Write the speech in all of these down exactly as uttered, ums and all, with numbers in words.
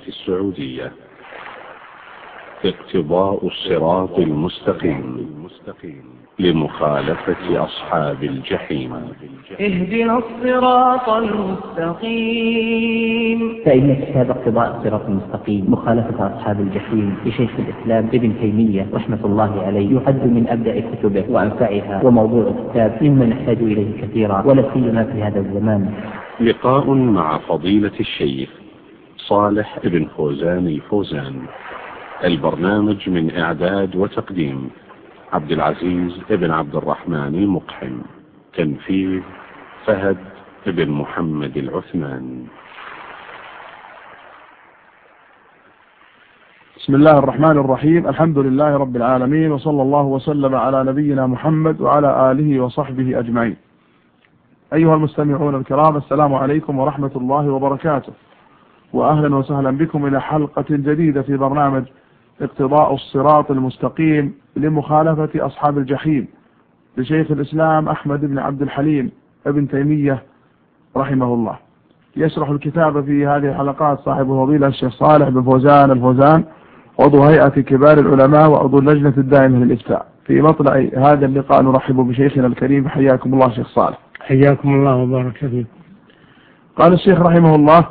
السعودية. اقتضاء الصراط المستقيم لمخالفة أصحاب الجحيم. اهدنا الصراط المستقيم. فإن كتاب اقتضاء الصراط المستقيم مخالفة أصحاب الجحيم لشيخ الإسلام ابن تيمية رحمة الله عليه يعد من أبدأ كتبه وأنفعها، وموضوع الكتاب مما نحتاج إليه كثيرا ولا سيما في هذا الزمان. لقاء مع فضيلة الشيخ صالح بن فوزان الفوزان. البرنامج من إعداد وتقديم عبد العزيز بن عبد الرحمن المقحم. تنفيذ فهد بن محمد العثمان. بسم الله الرحمن الرحيم. الحمد لله رب العالمين، وصلى الله وسلم على نبينا محمد وعلى آله وصحبه أجمعين. أيها المستمعون الكرام، السلام عليكم ورحمة الله وبركاته، وأهلا وسهلا بكم إلى حلقة جديدة في برنامج اقتضاء الصراط المستقيم لمخالفة أصحاب الجحيم لشيخ الإسلام أحمد بن عبد الحليم ابن تيمية رحمه الله. يشرح الكتاب في هذه الحلقات صاحب فضيلة الشيخ صالح بن فوزان الفوزان، عضو هيئة كبار العلماء وعضو اللجنة الدائمة للإفتاء. في مطلع هذا اللقاء نرحب بشيخنا الكريم. حياكم الله شيخ صالح. حياكم الله وبارك فيكم. قال الشيخ رحمه الله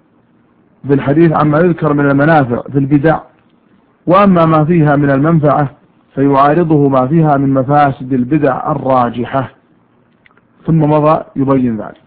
في الحديث عما يذكر من المنافع في البدع، وأما ما فيها من المنفعة فيعارضه ما فيها من مفاسد البدع الراجحة، ثم مضى يبين ذلك.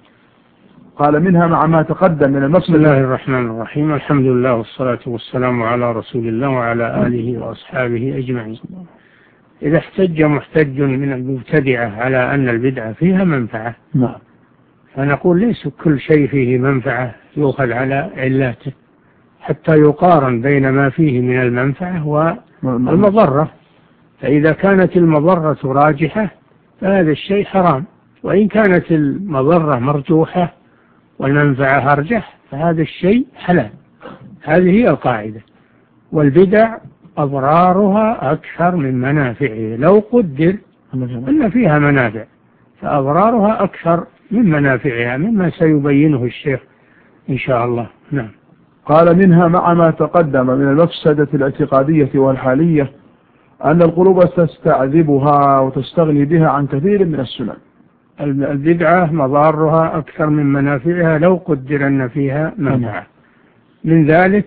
قال منها مع ما تقدم من المفسد. بسم الله الرحمن الرحيم. الحمد لله والصلاة والسلام على رسول الله وعلى آله وأصحابه أجمعين. إذا احتج محتج من المبتدعة على أن البدعة فيها منفعة، نعم، فنقول ليس كل شيء فيه منفعة يؤخذ على علاته، حتى يقارن بين ما فيه من المنفعة والمضرة. فإذا كانت المضرة راجحة فهذا الشيء حرام، وإن كانت المضرة مرجوحة والمنفعة أرجح فهذا الشيء حلال. هذه هي القاعدة. والبدع أضرارها أكثر من منافعها، لو قدر أن فيها منافع فأضرارها أكثر من منافعها، مما سيبينه الشيخ إن شاء الله. نعم. قال منها مع ما تقدم من المفسدة الاعتقادية والحالية أن القلوب تستعذبها وتستغني بها عن كثير من السنن. البدعة مضارها أكثر من منافعها لو قدر أن فيها منفعة. من ذلك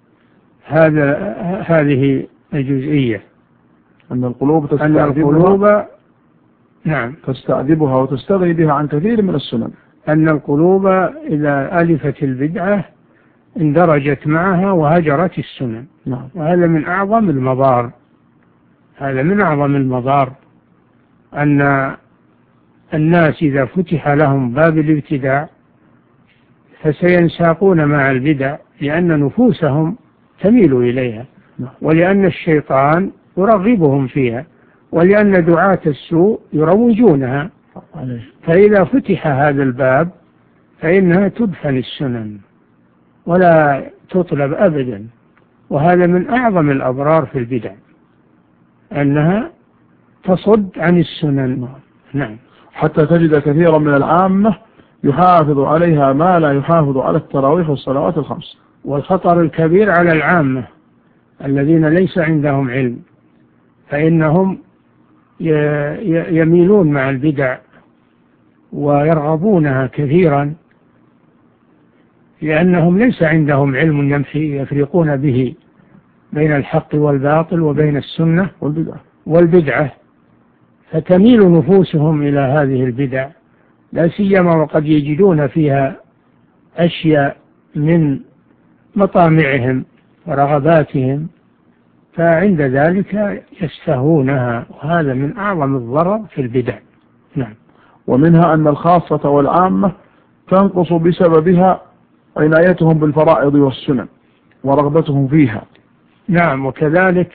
هذا هذه الجزئية، أن القلوب تستعذبها, أن القلوب نعم تستعذبها وتستغني بها عن كثير من السنن. أن القلوب إذا ألفت البدعة اندرجت معها وهجرت السنن. نعم. وهذا من أعظم المضار. هذا من أعظم المضار أن الناس إذا فتح لهم باب الابتداع فسينساقون مع البدع، لأن نفوسهم تميل إليها، ولأن الشيطان يرغبهم فيها، ولأن دعاة السوء يروجونها. فإذا فتح هذا الباب فإنها تدفن السنن ولا تطلب أبدا. وهذا من أعظم الأضرار في البدع، أنها تصد عن السنن. نعم. حتى تجد كثيرا من العامة يحافظ عليها ما لا يحافظ على التراويح والصلوات الخمس. والخطر الكبير على العامة الذين ليس عندهم علم، فإنهم يميلون مع البدع ويرغبونها كثيرا، لأنهم ليس عندهم علم يفرقون به بين الحق والباطل وبين السنة والبدعة والبدعة فتميل نفوسهم إلى هذه البدع، لا سيما وقد يجدون فيها أشياء من مطامعهم ورغباتهم، فعند ذلك يستهونها، وهذا من أعظم الضرر في البدع. نعم. ومنها أن الخاصة والعامة تنقص بسببها عنايتهم بالفرائض والسنن ورغبتهم فيها. نعم. وكذلك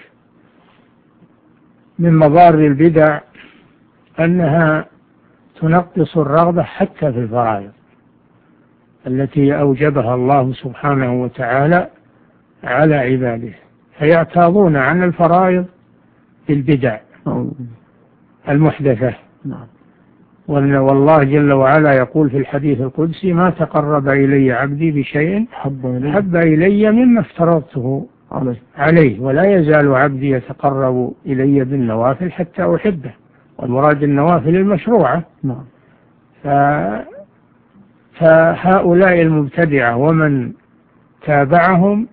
من مضار البدع أنها تنقص الرغبة حتى في الفرائض التي أوجبها الله سبحانه وتعالى على عباده، فيعتاضون عن الفرائض بالبدع المحدثة. نعم. والله جل وعلا يقول في الحديث القدسي: ما تقرب إلي عبدي بشيء حب إلي مما افترضته عليه، ولا يزال عبدي يتقرب إلي بالنوافل حتى أحبه. والمراد النوافل المشروعة. نعم. فهؤلاء المبتدعة ومن تابعهم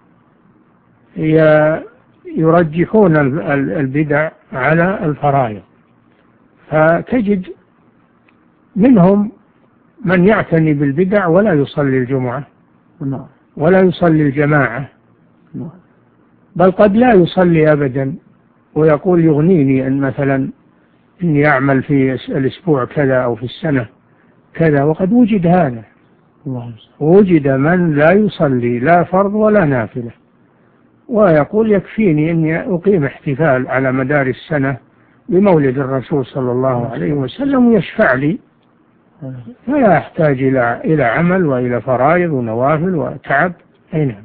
يرجحون البدع على الفرائض، فتجد منهم من يعتني بالبدع ولا يصلي الجمعة ولا يصلي الجماعة، بل قد لا يصلي أبدا، ويقول يغنيني أن مثلا إني أعمل في الأسبوع كذا أو في السنة كذا. وقد وجد هذا، وجد من لا يصلي لا فرض ولا نافلة، ويقول يكفيني أني أقيم احتفال على مدار السنة بمولد الرسول صلى الله عليه وسلم ويشفع لي، فلا يحتاج إلى إلى عمل وإلى فرائض ونوافل وتعب. أي نعم.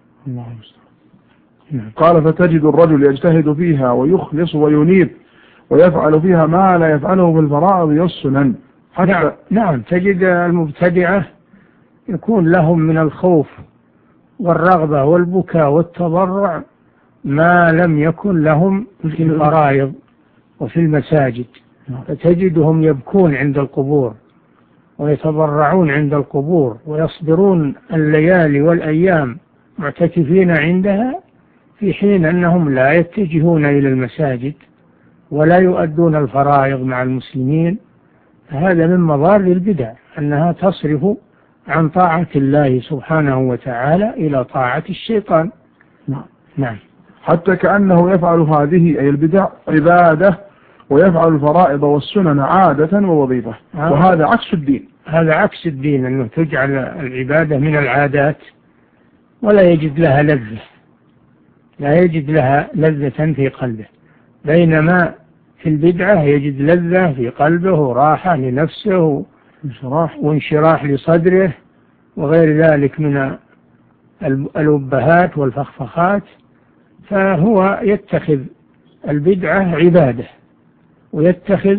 قال: فتجد الرجل يجتهد فيها ويخلص وينيب ويفعل فيها ما لا يفعله في الفرائض والسنن. نعم. نعم، تجد المبتدعة يكون لهم من الخوف والرغبة والبكاء والتضرع ما لم يكن لهم في الفرائض وفي المساجد، فتجدهم يبكون عند القبور ويتضرعون عند القبور ويصبرون الليالي والأيام معتكفين عندها، في حين أنهم لا يتجهون إلى المساجد ولا يؤدون الفرائض مع المسلمين. هذا من مضار البدع، أنها تصرف عن طاعة الله سبحانه وتعالى إلى طاعة الشيطان. نعم. نعم. حتى كأنه يفعل هذه أي البدع عبادة، ويفعل الفرائض والسنن عادة ووظيفة. آه. وهذا عكس الدين. هذا عكس الدين، أنه تجعل العبادة من العادات ولا يجد لها لذة، لا يجد لها لذة في قلبه، بينما في البدعة يجد لذة في قلبه وراحة لنفسه وانشراح لصدره وغير ذلك من الأبهات والفخفخات. فهو يتخذ البدعة عبادة، ويتخذ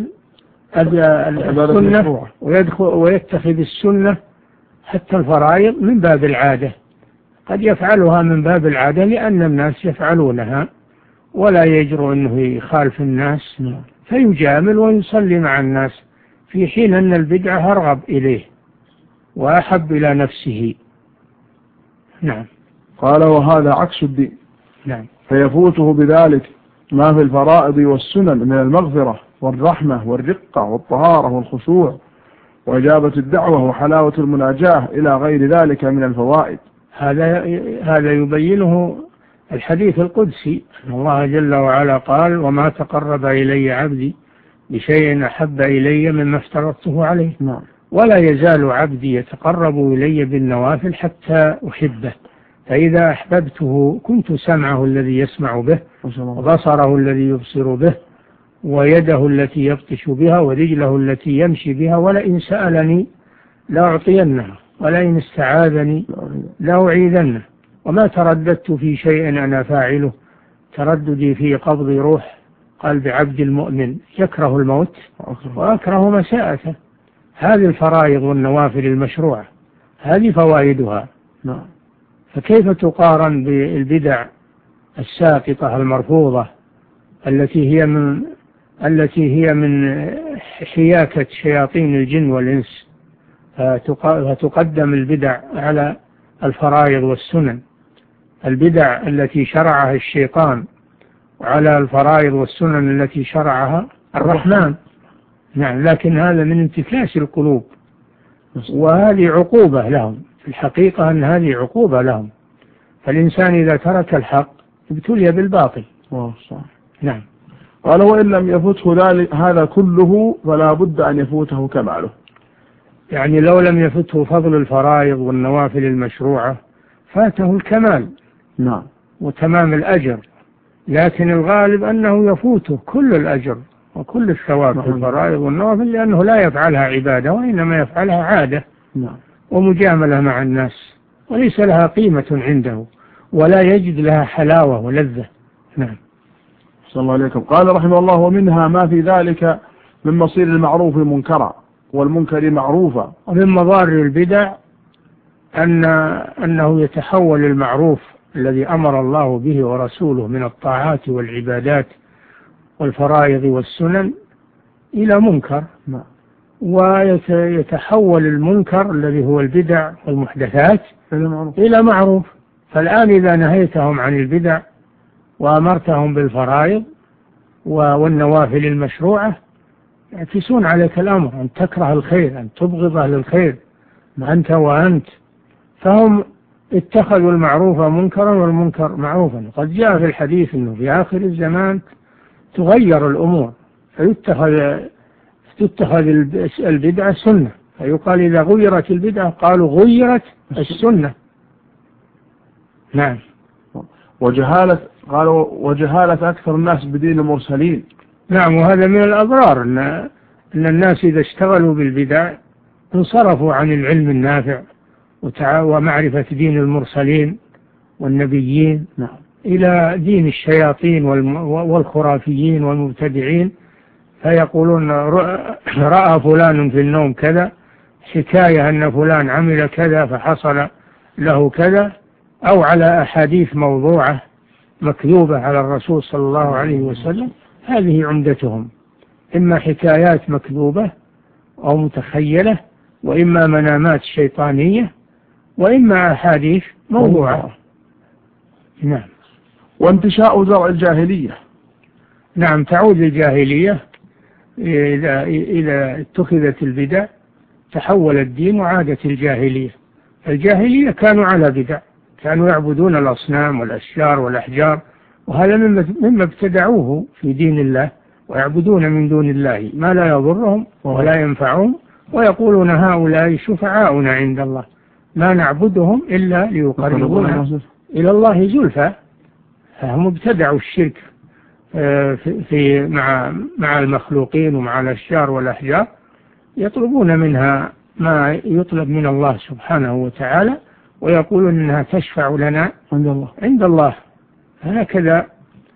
السنة ويدخل ويتخذ السنة حتى الفرائض من باب العادة. قد يفعلها من باب العادة لأن الناس يفعلونها ولا يجرؤ أنه يخالف الناس، فيجامل ويصلي مع الناس، في حين أن البدعة أرغب إليه وأحب إلى نفسه. نعم. قال: وهذا عكس الدين. نعم. فيفوته بذلك ما في الفرائض والسنن من المغفرة والرحمة والرقة والطهارة والخشوع وإجابة الدعوة وحلاوة المناجاة إلى غير ذلك من الفوائد. هذا هذا يبينه الحديث القدسي، أن الله جل وعلا قال: وما تقرب إلي عبدي بشيء أحب إلي مما افترضته عليه. نعم. ولا يزال عبدي يتقرب إلي بالنوافل حتى أحبه، فإذا أحببته كنت سمعه الذي يسمع به، وبصره الذي يبصر به، ويده التي يبطش بها، ورجله التي يمشي بها، ولئن سألني لأعطينه، ولئن استعاذني لأعيذنه. وما ترددت في شيء أنا فاعله ترددي في قبض روح قلب عبد المؤمن يكره الموت وأكره مساءته. هذه الفرائض والنوافل المشروعة، هذه فوائدها. نعم. فكيف تقارن بالبدع الساقطة المرفوضة التي هي من التي هي من حياكة شياطين الجن والإنس، فتقدم البدع على الفرائض والسنن، البدع التي شرعها الشيطان وعلى الفرائض والسنن التي شرعها الرحمن. نعم. لكن هذا من انتكاس القلوب، وهذه عقوبة لهم في الحقيقة، أن هذه عقوبة لهم. فالإنسان إذا ترك الحق ابتلي بالباطل. نعم. قال: وإن لم يفته ذلك هذا كله فلا بد أن يفوته كماله. يعني لو لم يفته فضل الفرائض والنوافل المشروعة فاته الكمال. نعم. وتمام الأجر، لكن الغالب أنه يفوته كل الأجر وكل الثواب في الفرائض والنوافل، لأنه لا يفعلها عبادة وإنما يفعلها عادة. نعم. ومجاملة مع الناس، وليس لها قيمة عنده ولا يجد لها حلاوة ولذة. نعم. صلى الله عليكم. قال رحمه الله: ومنها ما في ذلك من مصير المعروف منكرا والمنكر معروفا. ومن مضار البدع أن أنه يتحول المعروف الذي أمر الله به ورسوله من الطاعات والعبادات والفرائض والسنن إلى منكر، ويتحول المنكر الذي هو البدع والمحدثات إلى معروف. فالآن إذا نهيتهم عن البدع وأمرتهم بالفرائض والنوافل المشروعة يعكسون عليك الأمر أن تكره الخير، أن تبغض أهل الخير أنت وأنت. فهم اتخذوا المعروف منكرا والمنكر معروفا. قد جاء في الحديث أنه في آخر الزمان تغير الأمور فيتخذ تتخذ البدعة سنة، فيقال إذا غيرت البدعة قالوا غيرت السنة. نعم. وجهالة قالوا وجهالة أكثر الناس بدين المرسلين. نعم، وهذا من الأضرار أن أن الناس إذا اشتغلوا بالبدع انصرفوا عن العلم النافع ومعرفة دين المرسلين والنبيين نعم. إلى دين الشياطين والخرافيين والمبتدعين، فيقولون رأى فلان في النوم كذا، حكاية أن فلان عمل كذا فحصل له كذا، أو على أحاديث موضوعة مكذوبة على الرسول صلى الله عليه وسلم. هذه عمدتهم، إما حكايات مكذوبة أو متخيلة، وإما منامات شيطانية، وإما أحاديث موضوعة. نعم. وانتشاء زرع الجاهلية. نعم، تعود الجاهلية إذا إذا اتخذت البدع تحول الدين وعادت الجاهلية. الجاهلية كانوا على بدع، كانوا يعبدون الأصنام والأشجار والأحجار، وهذا مما ابتدعوه في دين الله، ويعبدون من دون الله ما لا يضرهم ولا ينفعهم، ويقولون هؤلاء شفعاؤنا عند الله ما نعبدهم إلا ليقربونا إلى الله زلفى. فهم ابتدعوا الشرك في مع مع المخلوقين ومع الأشجار والأحجار، يطلبون منها ما يطلب من الله سبحانه وتعالى، ويقولون إنها تشفع لنا عند الله عند الله. هكذا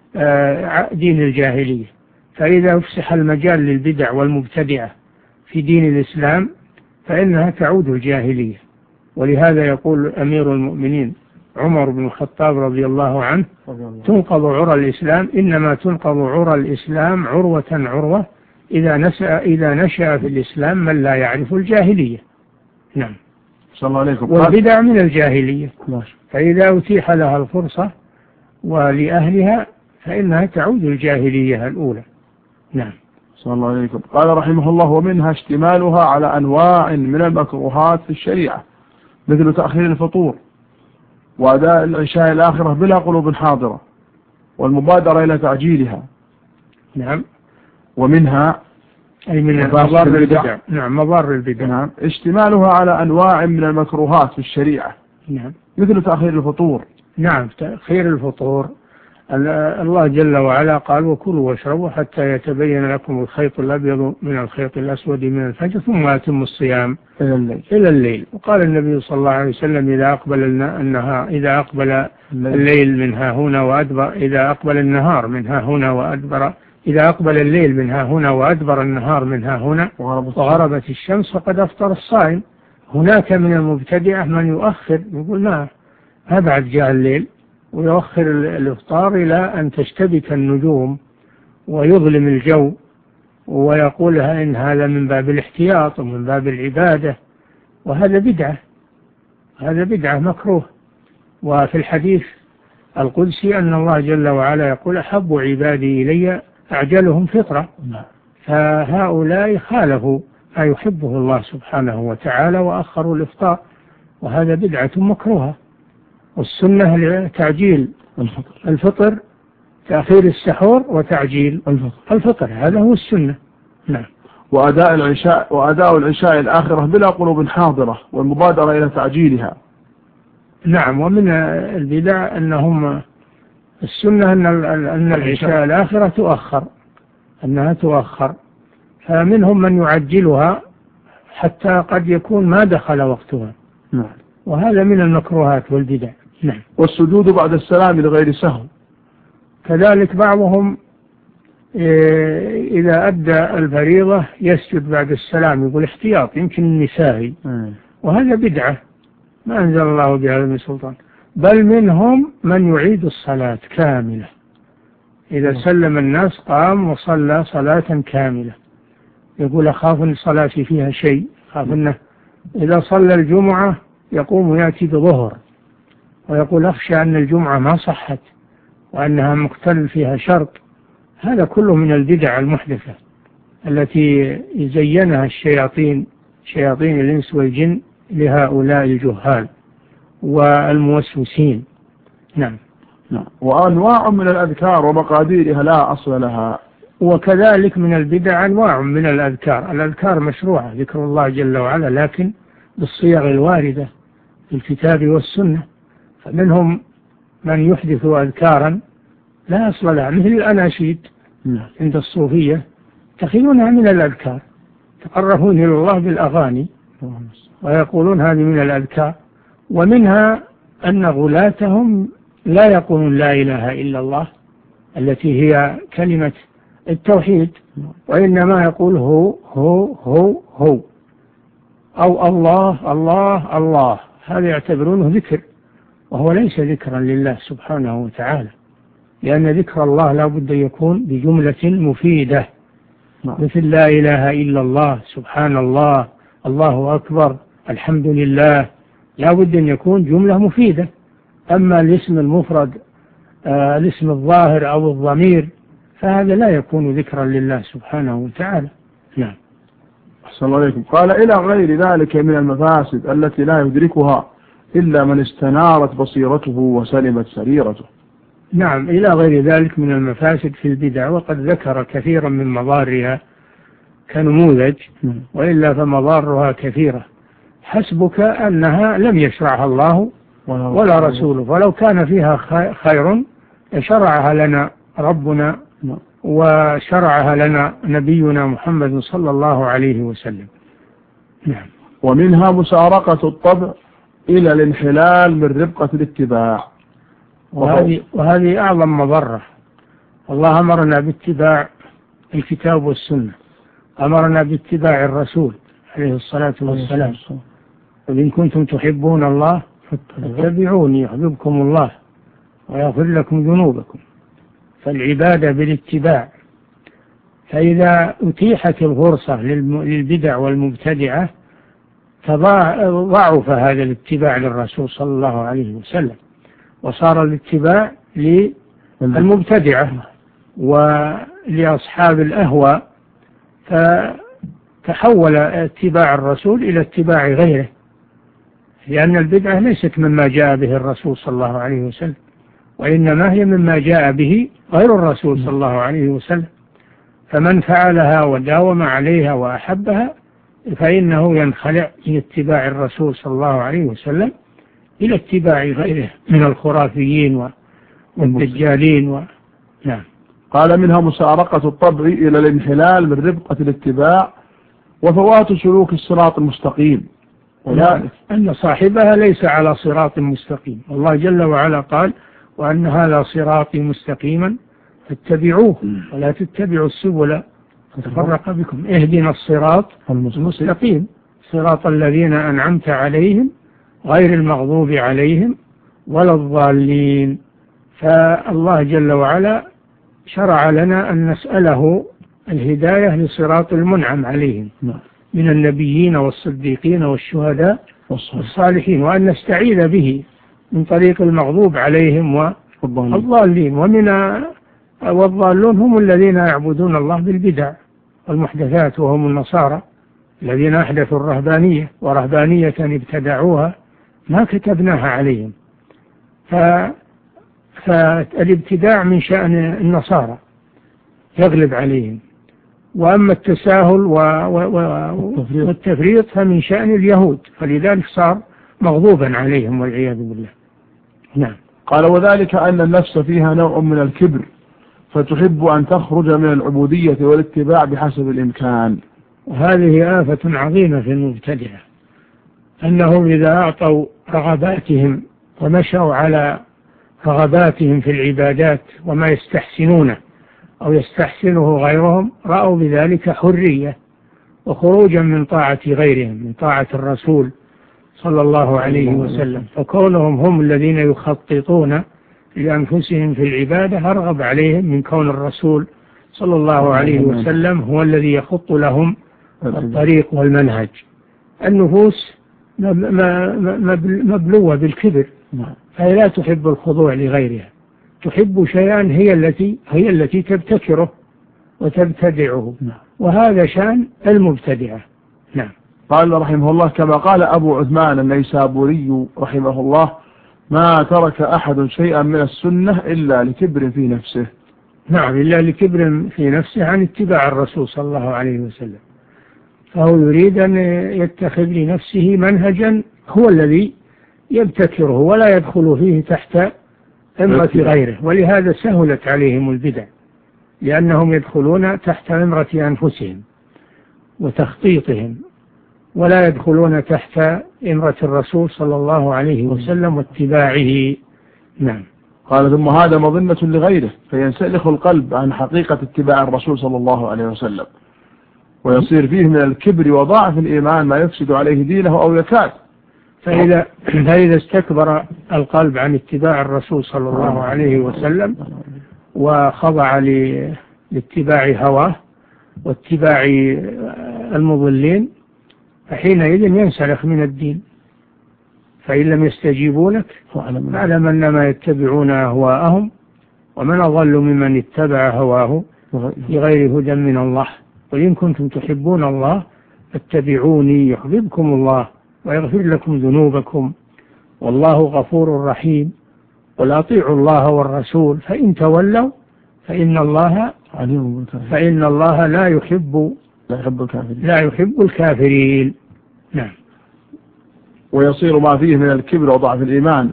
دين الجاهلية. فإذا أفسح المجال للبدع والمبتدعة في دين الإسلام فإنها تعود الجاهلية. ولهذا يقول أمير المؤمنين عمر بن الخطاب رضي الله عنه: تنقض عرى الإسلام، إنما تنقض عرى الإسلام عروة عروة إذا نشأ إذا نشأ في الإسلام من لا يعرف الجاهلية. نعم. صلى الله عليكم. والبدع من الجاهلية، فإذا أتيح لها الفرصة ولأهلها فإنها تعود الجاهلية الأولى. نعم. صلى الله عليكم. قال رحمه الله: ومنها اشتمالها على أنواع من المكروهات في الشريعة، مثل تأخير الفطور وأداء العشاء الآخرة بلا قلوب حاضرة والمبادرة إلى تعجيلها. نعم. ومنها أي من مضار البدع. نعم، مضار البدع. نعم. اشتمالها على أنواع من المكروهات في الشريعة. نعم. مثل تأخير الفطور. نعم، تأخير الفطور. الله جل وعلا قال: وكلوا واشربوا حتى يتبين لكم الخيط الأبيض من الخيط الأسود من الفجر ثم أتموا الصيام إلى الليل. إلى الليل. وقال النبي صلى الله عليه وسلم: إذا أقبل النهار إذا أقبل الليل من ها هنا وأدبر إذا أقبل النهار من ها هنا وأدبر إذا أقبل الليل من ها هنا وأدبر النهار من ها هنا وغربت الشمس فقد أفطر الصائم. هناك من المبتدعة من يؤخر، يقول ما ما بعد جاء الليل، ويؤخر الإفطار إلى أن تشتبك النجوم ويظلم الجو، ويقول إن هذا من باب الاحتياط ومن باب العبادة، وهذا بدعة، هذا بدعة مكروه. وفي الحديث القدسي أن الله جل وعلا يقول: أحب عبادي إلي أعجلهم فطرة. فهؤلاء خالفوا ما يحبه الله سبحانه وتعالى وأخروا الإفطار، وهذا بدعة مكروهة. والسنة تعجيل الفطر، تأخير السحور وتعجيل الفطر، هذا هو السنة. نعم. وأداء العشاء وأداء العشاء الآخرة بلا قلوب حاضرة والمبادرة إلى تعجيلها. نعم. ومن البدع أنهم السنة أن أن العشاء الآخرة تؤخر، أنها تؤخر، فمنهم من يعجلها حتى قد يكون ما دخل وقتها. نعم. وهذا من المكروهات والبدع. نعم. والسجود بعد السلام لغير سهو، كذلك بعضهم إذا أدى الفريضة يسجد بعد السلام، يقول احتياط يمكن النسائي، وهذا بدعة ما أنزل الله بها من سلطان. بل منهم من يعيد الصلاة كاملة، إذا سلم الناس قام وصلى صلاة كاملة، يقول أخاف أن صلاتي فيها شيء، أخاف أنه إذا صلى الجمعة يقوم يأتي بظهر ويقول أخشى أن الجمعة ما صحت وأنها مختل فيها شرط. هذا كله من البدع المحدثة التي يزينها الشياطين، شياطين الإنس والجن، لهؤلاء الجهال والموسوسين. نعم. نعم. وأنواع من الأذكار ومقاديرها لا أصل لها. وكذلك من البدع أنواع من الأذكار. الأذكار مشروعة، ذكر الله جل وعلا، لكن بالصيغ الواردة في الكتاب والسنة. فمنهم من يحدث أذكارا لا أصل لها، مثل الأناشيد عند الصوفية تخيلونها من الأذكار، تقربون إلى الله بالأغاني ويقولون هذه من الأذكار. ومنها أن غلاتهم لا يقولون لا إله إلا الله التي هي كلمة التوحيد، وإنما يقول هو هو هو هو أو الله الله الله، هذا يعتبرونه ذكر، وهو ليس ذكرا لله سبحانه وتعالى، لأن ذكر الله لا بد يكون بجملة مفيدة، مثل لا إله إلا الله، سبحان الله، الله أكبر، الحمد لله، لا بد أن يكون جملة مفيدة. أما الاسم المفرد، آه الاسم الظاهر أو الضمير، فهذا لا يكون ذكرا لله سبحانه وتعالى. نعم. أحسن الله عليكم. قال إلى غير ذلك من المفاسد التي لا يدركها إلا من استنارت بصيرته وسلمت سريرته. نعم، إلى غير ذلك من المفاسد في البدع، وقد ذكر كثيرا من مضارها كنموذج، وإلا فمضارها كثيرة. حسبك أنها لم يشرعها الله ولا رسوله، ولو كان فيها خير شرعها لنا ربنا وشرعها لنا نبينا محمد صلى الله عليه وسلم. نعم. ومنها مسارقة الطبع إلى الانحلال من ربقة الاتباع، وهذه, وهذه أعظم مضرة. الله أمرنا باتباع الكتاب والسنة، أمرنا باتباع الرسول عليه الصلاة والسلام، وإن كنتم تحبون الله فاتبعوني يحببكم الله ويغفر لكم ذنوبكم. فالعبادة بالاتباع. فإذا أتيحت الفرصة للبدع والمبتدعة فضعف هذا الاتباع للرسول صلى الله عليه وسلم، وصار الاتباع للمبتدعة ولأصحاب الأهواء، فتحول اتباع الرسول إلى اتباع غيره، لأن البدعة ليست مما جاء به الرسول صلى الله عليه وسلم، وإنما هي مما جاء به غير الرسول صلى الله عليه وسلم. فمن فعلها وداوم عليها وأحبها فإنه ينخلع من اتباع الرسول صلى الله عليه وسلم إلى اتباع غيره من الخرافيين والدجالين و... نعم. قال منها مسارقة الطبع إلى الانحلال من ربقة الاتباع وفوات سلوك الصراط المستقيم، وذلك أن صاحبها ليس على صراط مستقيم. الله جل وعلا قال وأن هذا صراطي مستقيما فاتبعوه ولا تتبعوا السبل فتفرق بكم. اهدنا الصراط المستقيم صراط الذين أنعمت عليهم غير المغضوب عليهم ولا الضالين. فالله جل وعلا شرع لنا أن نسأله الهداية لصراط المنعم عليهم من النبيين والصديقين والشهداء والصالحين، وأن نستعيذ به من طريق المغضوب عليهم والضالين. ومن والضالون هم الذين يعبدون الله بالبدع والمحدثات، وهم النصارى الذين أحدثوا الرهبانية ورهبانية ابتدعوها ما كتبناها عليهم. فالابتداع من شأن النصارى يغلب عليهم، وأما التساهل والتفريط فمن شأن اليهود، فلذلك صار مغضوبا عليهم والعياذ بالله. نعم. قال وذلك أن النفس فيها نوع من الكبر فتحب أن تخرج من العبودية والاتباع بحسب الإمكان. وهذه آفة عظيمة في المبتدعة، أنهم إذا أعطوا رغباتهم ومشوا على رغباتهم في العبادات وما يستحسنونه أو يستحسنه غيرهم رأوا بذلك حرية وخروجا من طاعة غيرهم، من طاعة الرسول صلى الله عليه وسلم. فكونهم هم الذين يخططون لأنفسهم في العبادة أرغب عليهم من كون الرسول صلى الله عليه وسلم هو الذي يخط لهم الطريق والمنهج. النفوس مبلوة بالكبر، فهي لا تحب الخضوع لغيرها، تحب شيئا هي التي هي التي تبتكره وتبتدعه، وهذا شأن المبتدعة. نعم. قال رحمه الله كما قال أبو عثمان النيسابوري رحمه الله: ما ترك أحد شيئا من السنة إلا لكبر في نفسه. نعم، إلا لكبر في نفسه عن اتباع الرسول صلى الله عليه وسلم، فهو يريد أن يتخذ لنفسه منهجا هو الذي يبتكره ولا يدخل فيه تحت إمرة غيره، ولهذا سهلت عليهم البدع، لأنهم يدخلون تحت إمرة أنفسهم وتخطيطهم، ولا يدخلون تحت إمرة الرسول صلى الله عليه وسلم واتباعه. نعم. قال ثم هذا مظنة لغيره، فينسلخ القلب عن حقيقة اتباع الرسول صلى الله عليه وسلم، ويصير فيه من الكبر وضعف الإيمان ما يفسد عليه دينه أو يكاد. فإذا, فإذا استكبر القلب عن اتباع الرسول صلى الله عليه وسلم وخضع لاتباع هواه واتباع المضلين، فحينئذ ينسلخ من الدين. فإن لم يستجيبوا لك فاعلم أنما يتبعون أهواءهم، ومن أضل ممن اتبع هواه بغير هدى من الله. وإن كنتم تحبون الله فاتبعوني يحببكم الله ويغفر لكم ذنوبكم والله غفور رحيم. قل أطيعوا الله والرسول فإن تولوا فإن الله فإن الله لا يحب لا يحب الكافرين. نعم. ويصير ما فيه من الكبر وضعف الإيمان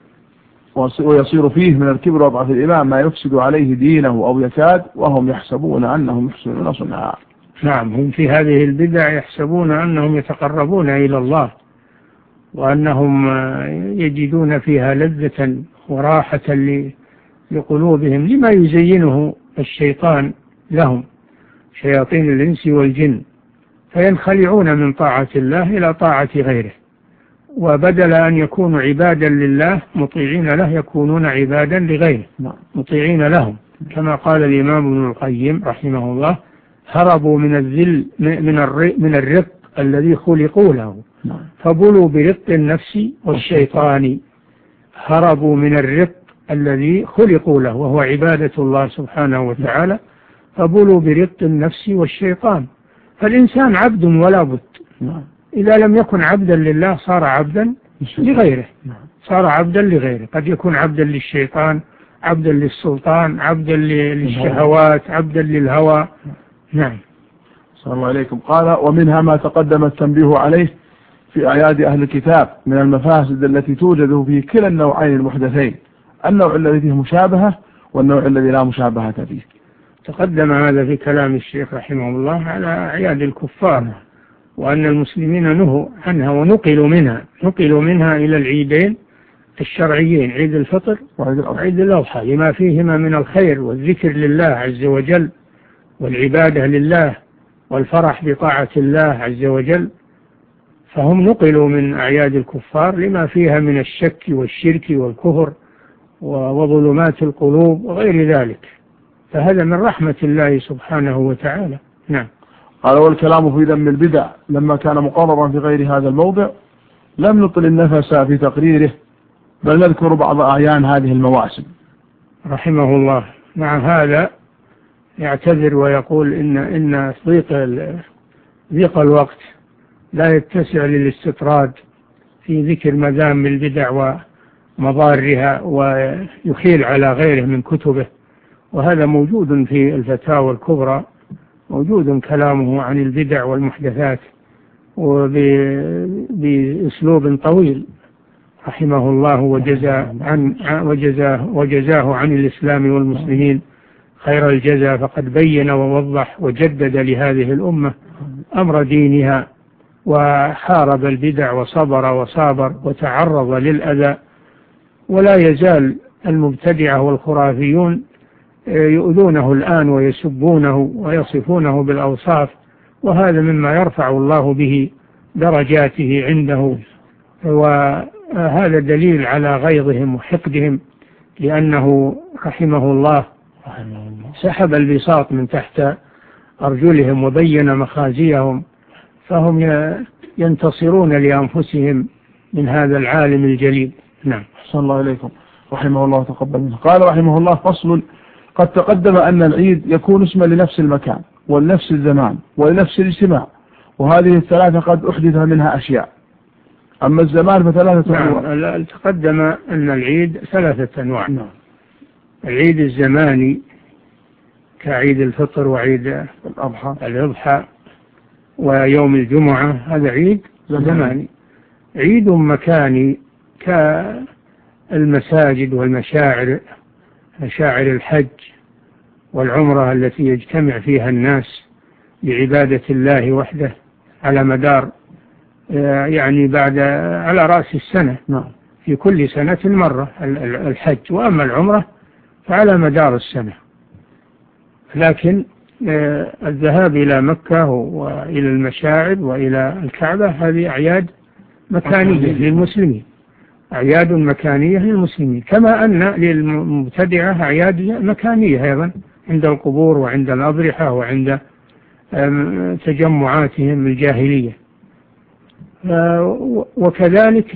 ويصير فيه من الكبر وضعف الإيمان ما يفسد عليه دينه أو يكاد، وهم يحسبون أنهم يحسنون صنعا. نعم، هم في هذه البدع يحسبون أنهم يتقربون إلى الله، وأنهم يجدون فيها لذة وراحة لقلوبهم لما يزينه الشيطان لهم، شياطين الإنس والجن، فينخلعون من طاعة الله إلى طاعة غيره، وبدل أن يكونوا عبادا لله مطيعين له يكونون عبادا لغيره مطيعين لهم، كما قال الإمام ابن القيم رحمه الله: هربوا من الذل من من الرق الذي خلقوا له فبلوا برق النفس والشيطان. هربوا من الرق الذي خلقوا له وهو عبادة الله سبحانه وتعالى، فبلوا برق النفس والشيطان. فالإنسان عبد ولا بد، إذا لم يكن عبدا لله صار عبدا لغيره، صار عبدا لغيره، قد يكون عبدا للشيطان، عبدا للسلطان، عبدا للشهوات، عبدا للهوى. نعم. صلى الله عليكم. قال: ومنها ما تقدم التنبيه عليه في أعياد أهل الكتاب من المفاسد التي توجد في كلا النوعين المحدثين، النوع الذي فيه مشابهة والنوع الذي لا مشابهة فيه. تقدم هذا في كلام الشيخ رحمه الله على أعياد الكفار، وأن المسلمين نهوا عنها ونقلوا منها نقلوا منها إلى العيدين الشرعيين، عيد الفطر وعيد الأضحى، لما فيهما من الخير والذكر لله عز وجل والعبادة لله والفرح بطاعة الله عز وجل. فهم نقلوا من أعياد الكفار لما فيها من الشك والشرك والكفر وظلمات القلوب وغير ذلك، فهذا من رحمة الله سبحانه وتعالى. نعم. قال: والكلام في ذم البدع لما كان مقررا في غير هذا الموضع لم نطل النفس في تقريره، بل نذكر بعض أعيان هذه المواسم رحمه الله. مع هذا يعتذر ويقول إن إن ضيق ضيق الوقت لا يتسع للاستطراد في ذكر مذام البدع ومضارها، ويخيل على غيره من كتبه، وهذا موجود في الفتاوى الكبرى، موجود كلامه عن البدع والمحدثات وبأسلوب طويل رحمه الله، وجزاه عن وجزاه وجزاه عن الإسلام والمسلمين خير الجزاء، فقد بين ووضح وجدد لهذه الأمة أمر دينها، وحارب البدع وصبر وصابر وتعرض للأذى. ولا يزال المبتدعة والخرافيون يؤذونه الآن ويسبونه ويصفونه بالأوصاف، وهذا مما يرفع الله به درجاته عنده، وهذا دليل على غيظهم وحقدهم، لأنه رحمه الله سحب البساط من تحت أرجلهم وبين مخازيهم، فهم ينتصرون لأنفسهم من هذا العالم الجليل. نعم. أحسن الله إليكم. رحمه الله تقبل منه. قال رحمه الله: فصل: قد تقدم أن العيد يكون اسما لنفس المكان ولنفس الزمان ولنفس الاجتماع، وهذه الثلاثة قد أحدث منها أشياء. أما الزمان فثلاثة أنواع. نعم. تقدم أن العيد ثلاثة أنواع. نعم. العيد الزماني كعيد الفطر وعيد الأضحى الأضحى ويوم الجمعة، هذا عيد زماني. عيد مكاني كالمساجد والمشاعر، مشاعر الحج والعمرة التي يجتمع فيها الناس لعبادة الله وحده على مدار يعني بعد على رأس السنة، في كل سنة مرة الحج، وأما العمرة فعلى مدار السنة. لكن الذهاب إلى مكة وإلى المشاعر وإلى الكعبة هذه أعياد مكانية للمسلمين، أعياد مكانية للمسلمين، كما أن للمبتدعة أعياد مكانية أيضا عند القبور وعند الأضرحة وعند تجمعاتهم الجاهلية. وكذلك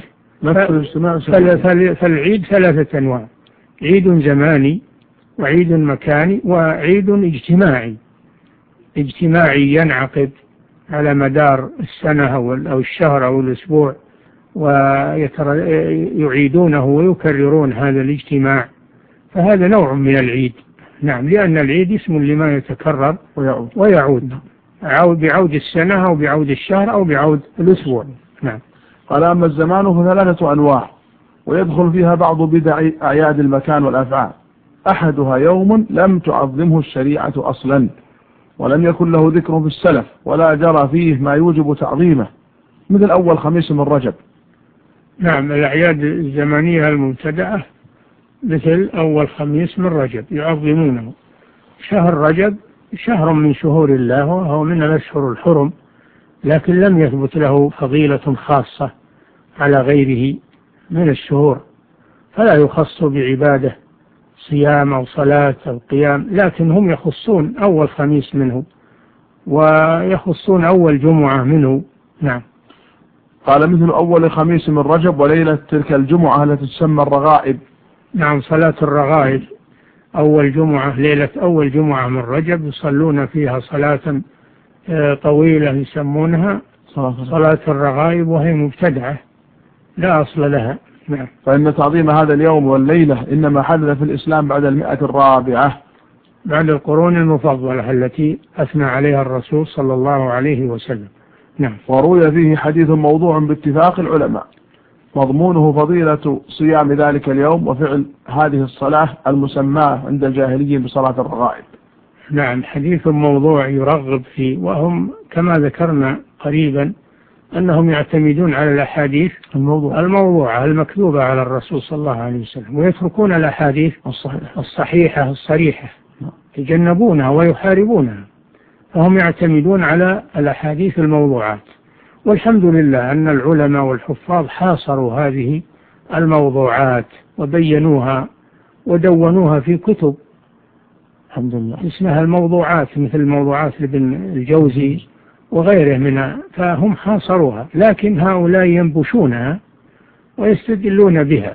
فالعيد ثلاثة أنواع: عيد زماني وعيد مكاني وعيد اجتماعي. اجتماعي ينعقد على مدار السنة أو الشهر أو الأسبوع، ويعيدونه ويكررون هذا الاجتماع، فهذا نوع من العيد. نعم، لأن العيد اسم لما يتكرر ويعود, ويعود. عود بعود السنة أو بعود الشهر أو بعود الأسبوع. نعم. قال: أما الزمان فثلاثة أنواع، ويدخل فيها بعض بدع أعياد المكان والأفعال. أحدها يوم لم تعظمه الشريعة أصلا، ولم يكن له ذكر في السلف، ولا جرى فيه ما يوجب تعظيمه، مثل أول خميس من رجب. نعم، الأعياد الزمانية المبتدعة مثل أول خميس من رجب يعظمونه. شهر رجب شهر من شهور الله وهو من الأشهر الحرم، لكن لم يثبت له فضيلة خاصة على غيره من الشهور، فلا يخص بعبادة صيام أو صلاة أو قيام، لكن هم يخصون أول خميس منه ويخصون أول جمعة منه. نعم. قال: مثل أول خميس من رجب وليلة تلك الجمعة التي تسمى الرغائب. نعم، صلاة الرغائب أول جمعة، ليلة أول جمعة من رجب يصلون فيها صلاة طويلة يسمونها صلاة الرغائب، وهي مبتدعة لا أصل لها. نعم. فإن تعظيم هذا اليوم والليلة إنما حدث في الإسلام بعد المئة الرابعة، بعد القرون المفضلة التي أثنى عليها الرسول صلى الله عليه وسلم. نعم. وروي فيه حديث موضوع باتفاق العلماء، مضمونه فضيلة صيام ذلك اليوم وفعل هذه الصلاة المسماة عند الجاهليين بصلاة الرغائب. نعم، حديث موضوع يرغب فيه، وهم كما ذكرنا قريبا أنهم يعتمدون على الأحاديث الموضوع الموضوعة المكذوبة على الرسول صلى الله عليه وسلم، ويتركون الأحاديث الصحيحة الصريحة، يتجنبونها ويحاربونها، فهم يعتمدون على الأحاديث الموضوعات. والحمد لله أن العلماء والحفاظ حاصروا هذه الموضوعات وبينوها ودونوها في كتب الحمد لله اسمها الموضوعات، مثل موضوعات لابن الجوزي وغيره منها، فهم حاصروها، لكن هؤلاء ينبشونها ويستدلون بها،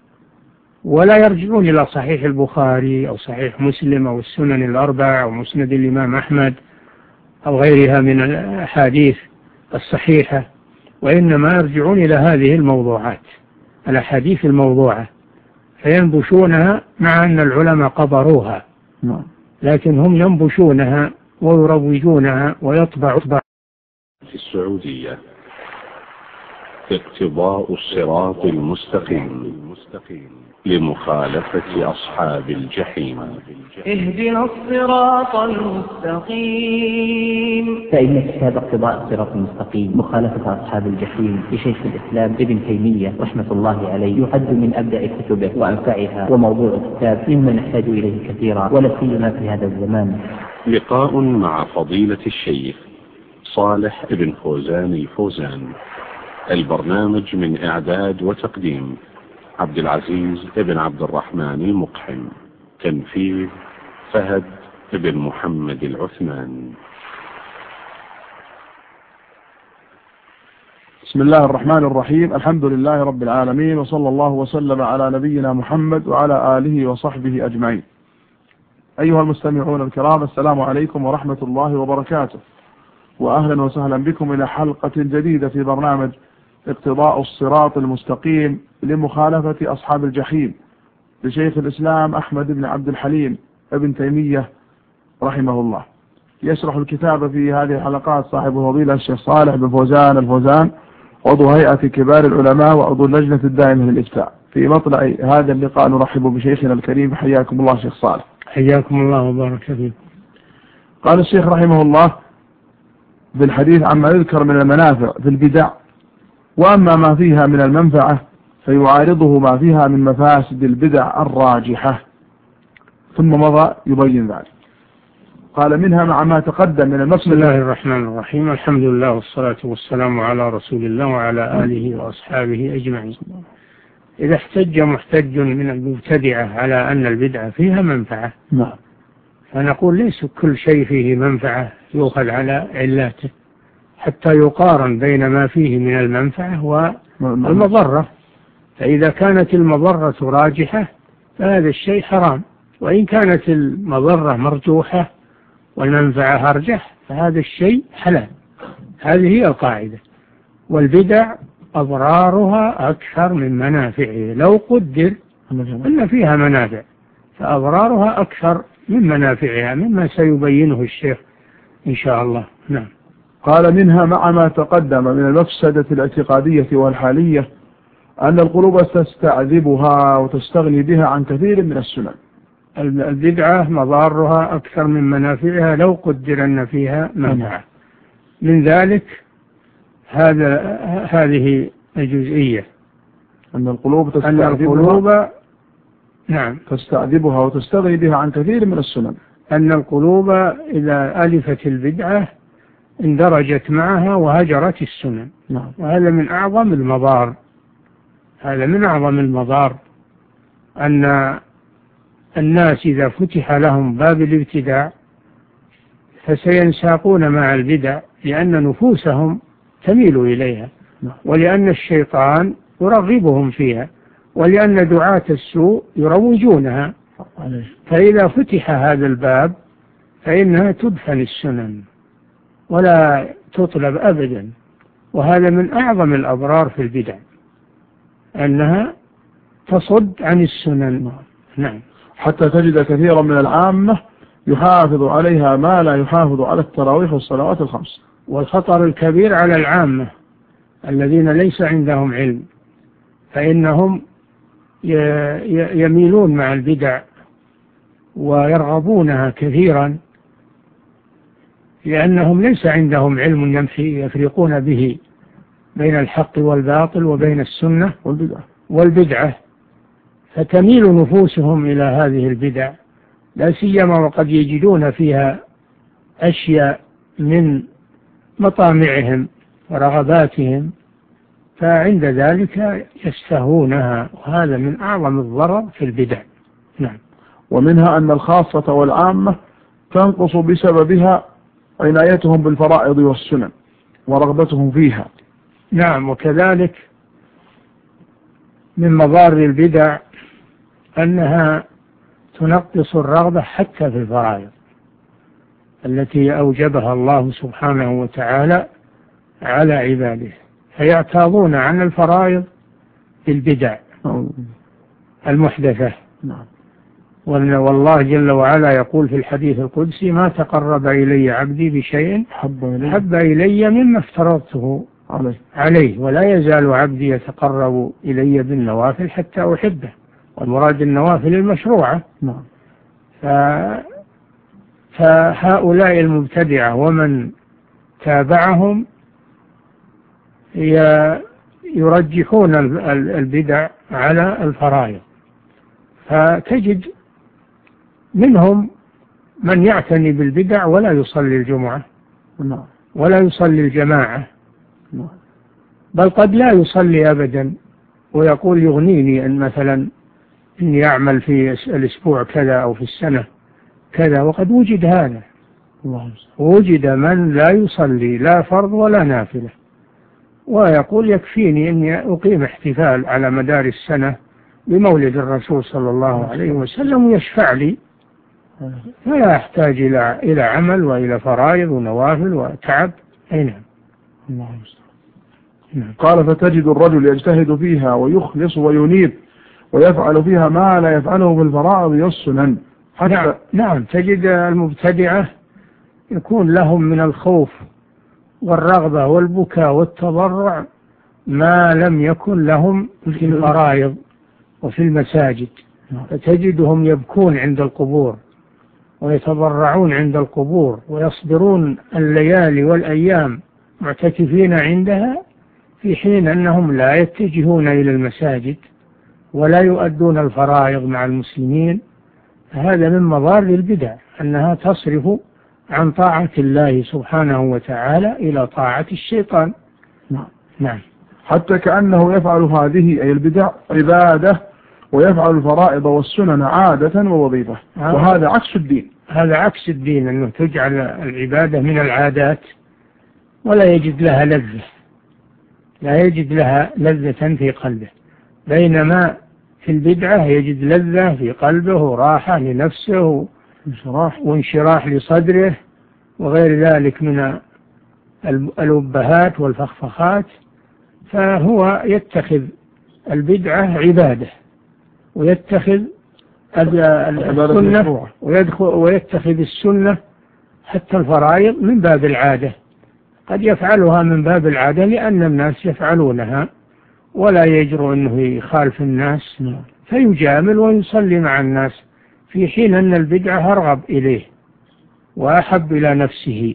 ولا يرجعون إلى صحيح البخاري أو صحيح مسلم أو السنن الأربع أو مسند الإمام أحمد أو غيرها من الأحاديث الصحيحة، وإنما يرجعون إلى هذه الموضوعات، الأحاديث الموضوعة، فينبشونها مع أن العلماء قبروها، لكن هم ينبشونها ويروجونها ويطبعون. في السعودية اقتضاء الصراط المستقيم لمخالفة أصحاب الجحيم. اهدنا الصراط المستقيم. فإن كتاب اقتضاء الصراط المستقيم مخالفة أصحاب الجحيم لشيخ الإسلام ابن تيمية رحمة الله عليه يعد من أبدأ كتبه وأنفعها، وموضوع الكتاب مما نحتاج إليه كثيرا ولا سيما في هذا الزمان. لقاء مع فضيلة الشيخ صالح بن فوزان الفوزان. البرنامج من إعداد وتقديم عبد العزيز بن عبد الرحمن المقحم. تنفيذ فهد بن محمد العثمان. بسم الله الرحمن الرحيم. الحمد لله رب العالمين، وصلى الله وسلم على نبينا محمد وعلى آله وصحبه أجمعين. أيها المستمعون الكرام، السلام عليكم ورحمة الله وبركاته، وأهلا وسهلا بكم إلى حلقة جديدة في برنامج اقتضاء الصراط المستقيم لمخالفة أصحاب الجحيم لشيخ الإسلام أحمد بن عبد الحليم ابن تيمية رحمه الله. يشرح الكتاب في هذه الحلقات صاحب الفضيلة الشيخ صالح بن فوزان الفوزان، عضو هيئة كبار العلماء وعضو اللجنة الدائمة للإفتاء. في مطلع هذا اللقاء نرحب بشيخنا الكريم. حياكم الله شيخ صالح. حياكم الله وبارك فيكم. قال الشيخ رحمه الله بالحديث عما يذكر من المنافع في البدع، وأما ما فيها من المنفعة فيعارضه ما فيها من مفاسد البدع الراجحة، ثم مضى يبين ذلك. قال منها مع ما تقدم من المفسد. بسم الله الرحمن الرحيم. الحمد لله والصلاة والسلام على رسول الله وعلى آله وأصحابه أجمعين. إذا احتج محتج من المبتدعة على أن البدعة فيها منفعة، نعم، فنقول ليس كل شيء فيه منفعة يؤخذ على علاته، حتى يقارن بين ما فيه من المنفعة والمضرة. فإذا كانت المضرة راجحة فهذا الشيء حرام، وإن كانت المضرة مرجوحة والمنفعة أرجح فهذا الشيء حلال. هذه هي القاعدة. والبدع أضرارها أكثر من منافعها، لو قدر أن فيها منافع فأضرارها أكثر من منافعها، مما سيبينه الشيخ إن شاء الله. نعم. قال منها مع ما تقدم من المفسدة الاعتقادية والحالية أن القلوب تستعذبها وتستغني بها عن كثير من السنن. البدعة مضارها أكثر من منافعها لو قدر أن فيها منفعة. من ذلك هذا هذه الجزئية، أن القلوب تستعذبها, أن القلوب نعم تستعذبها وتستغني بها عن كثير من السنن. أن القلوب إذا ألفت البدعة اندرجت معها وهجرت السنن. نعم. وهذا من أعظم المضار. هذا من أعظم المضار أن الناس إذا فتح لهم باب الابتداع فسينساقون مع البدع، لأن نفوسهم تميل إليها، ولأن الشيطان يرغبهم فيها، ولأن دعاة السوء يروجونها. فإذا فتح هذا الباب فإنها تدفن السنن ولا تطلب أبدا. وهذا من أعظم الأضرار في البدع، أنها تصد عن السنن. نعم. حتى تجد كثيرا من العامة يحافظ عليها ما لا يحافظ على التراويح والصلوات الخمس. والخطر الكبير على العامة الذين ليس عندهم علم، فإنهم يميلون مع البدع ويرغبونها كثيرا، لأنهم ليس عندهم علم يفرقون به بين الحق والباطل وبين السنة والبدعة والبدعة فتميل نفوسهم إلى هذه البدع، لا سيما وقد يجدون فيها أشياء من مطامعهم ورغباتهم، فعند ذلك يستهونها، وهذا من أعظم الضرر في البدع. نعم. ومنها أن الخاصة والعامة تنقص بسببها عنايتهم بالفرائض والسنن ورغبتهم فيها. نعم. وكذلك من مضار البدع أنها تنقص الرغبة حتى في الفرائض التي أوجبها الله سبحانه وتعالى على عباده، فيعتاضون عن الفرائض بالبدع المحدثة. نعم. والله جل وعلا يقول في الحديث القدسي: ما تقرب إلي عبدي بشيء حب إلي مما افترضته عليه. عليه ولا يزال عبدي يتقرب إلي بالنوافل حتى أحبه. والمراد النوافل المشروعة. نعم. فهؤلاء المبتدعة ومن تابعهم يرجحون البدع على الفرائض، فتجد منهم من يعتني بالبدع ولا يصلي الجمعة ولا يصلي الجماعة، بل قد لا يصلي أبدا ويقول يغنيني أن مثلا إني أعمل في الأسبوع كذا أو في السنة كذا، وقد وجد هذا، وجد من لا يصلي لا فرض ولا نافلة ويقول يكفيني أني أقيم احتفال على مدار السنة بمولد الرسول صلى الله عليه وسلم ويشفع لي، فلا أحتاج إلى عمل وإلى فرائض ونوافل وتعب. أي نعم. قال فتجد الرجل يجتهد فيها ويخلص وينيب ويفعل فيها ما لا يفعله في الفرائض والسنن. نعم. نعم تجد المبتدعة يكون لهم من الخوف والرغبة والبكاء والتضرع ما لم يكن لهم في الفرائض وفي المساجد، فتجدهم يبكون عند القبور ويتضرعون عند القبور ويصبرون الليالي والأيام معتكفين عندها، في حين أنهم لا يتجهون إلى المساجد ولا يؤدون الفرائض مع المسلمين. هذا من مضار البدع، أنها تصرف عن طاعة الله سبحانه وتعالى إلى طاعة الشيطان. نعم. نعم. حتى كأنه يفعل هذه أي البدع عبادة ويفعل الفرائض والسنن عادة ووظيفة، وهذا عكس الدين. هذا عكس الدين، أنه تجعل العبادة من العادات ولا يجد لها لذة، لا يجد لها لذة في قلبه، بينما في البدعة يجد لذة في قلبه وراحة لنفسه وانشراح لصدره وغير ذلك من الأبهات والفخفخات، فهو يتخذ البدعة عبادة ويتخذ السنة ويدخل ويتخذ السنة حتى الفرائض من باب العادة، قد يفعلها من باب العادة لأن الناس يفعلونها ولا يجرؤ أنه يخالف الناس فيجامل ويصلي مع الناس، في حين أن البدعة أرغب إليه وأحب إلى نفسه.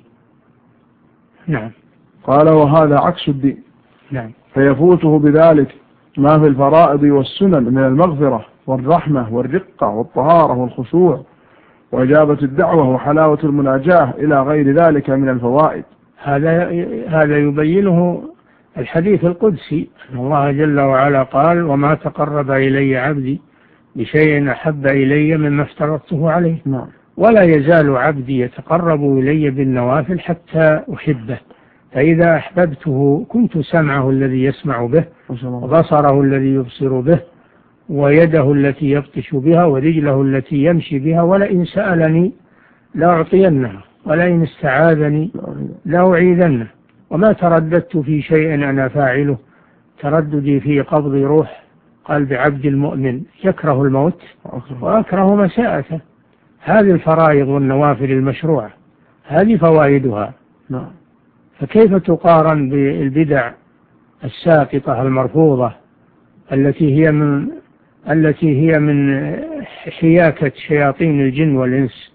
نعم. قال وهذا عكس الدين. نعم. فيفوته بذلك ما في الفرائض والسنن من المغفرة والرحمة والرقة والطهارة والخشوع وإجابة الدعوة وحلاوة المناجاة إلى غير ذلك من الفوائد. هذا هذا يبينه الحديث القدسي، أن الله جل وعلا قال وما تقرب إلي عبدي بشيء أحب إلي مما افترضته عليه. نعم. ولا يزال عبدي يتقرب إلي بالنوافل حتى أحبه، فإذا أحببته كنت سمعه الذي يسمع به وبصره الذي يبصر به ويده التي يبطش بها ورجله التي يمشي بها، ولئن سألني لأعطينه ولئن استعاذني لأعيذنه، وما ترددت في شيء أنا فاعله ترددي في قبض روح قلب عبد المؤمن يكره الموت وأكره مساءته. هذه الفرائض والنوافل المشروعة هذه فوائدها. نعم. فكيف تقارن بالبدع الساقطة المرفوضة التي هي من التي هي من حياكة شياطين الجن والإنس،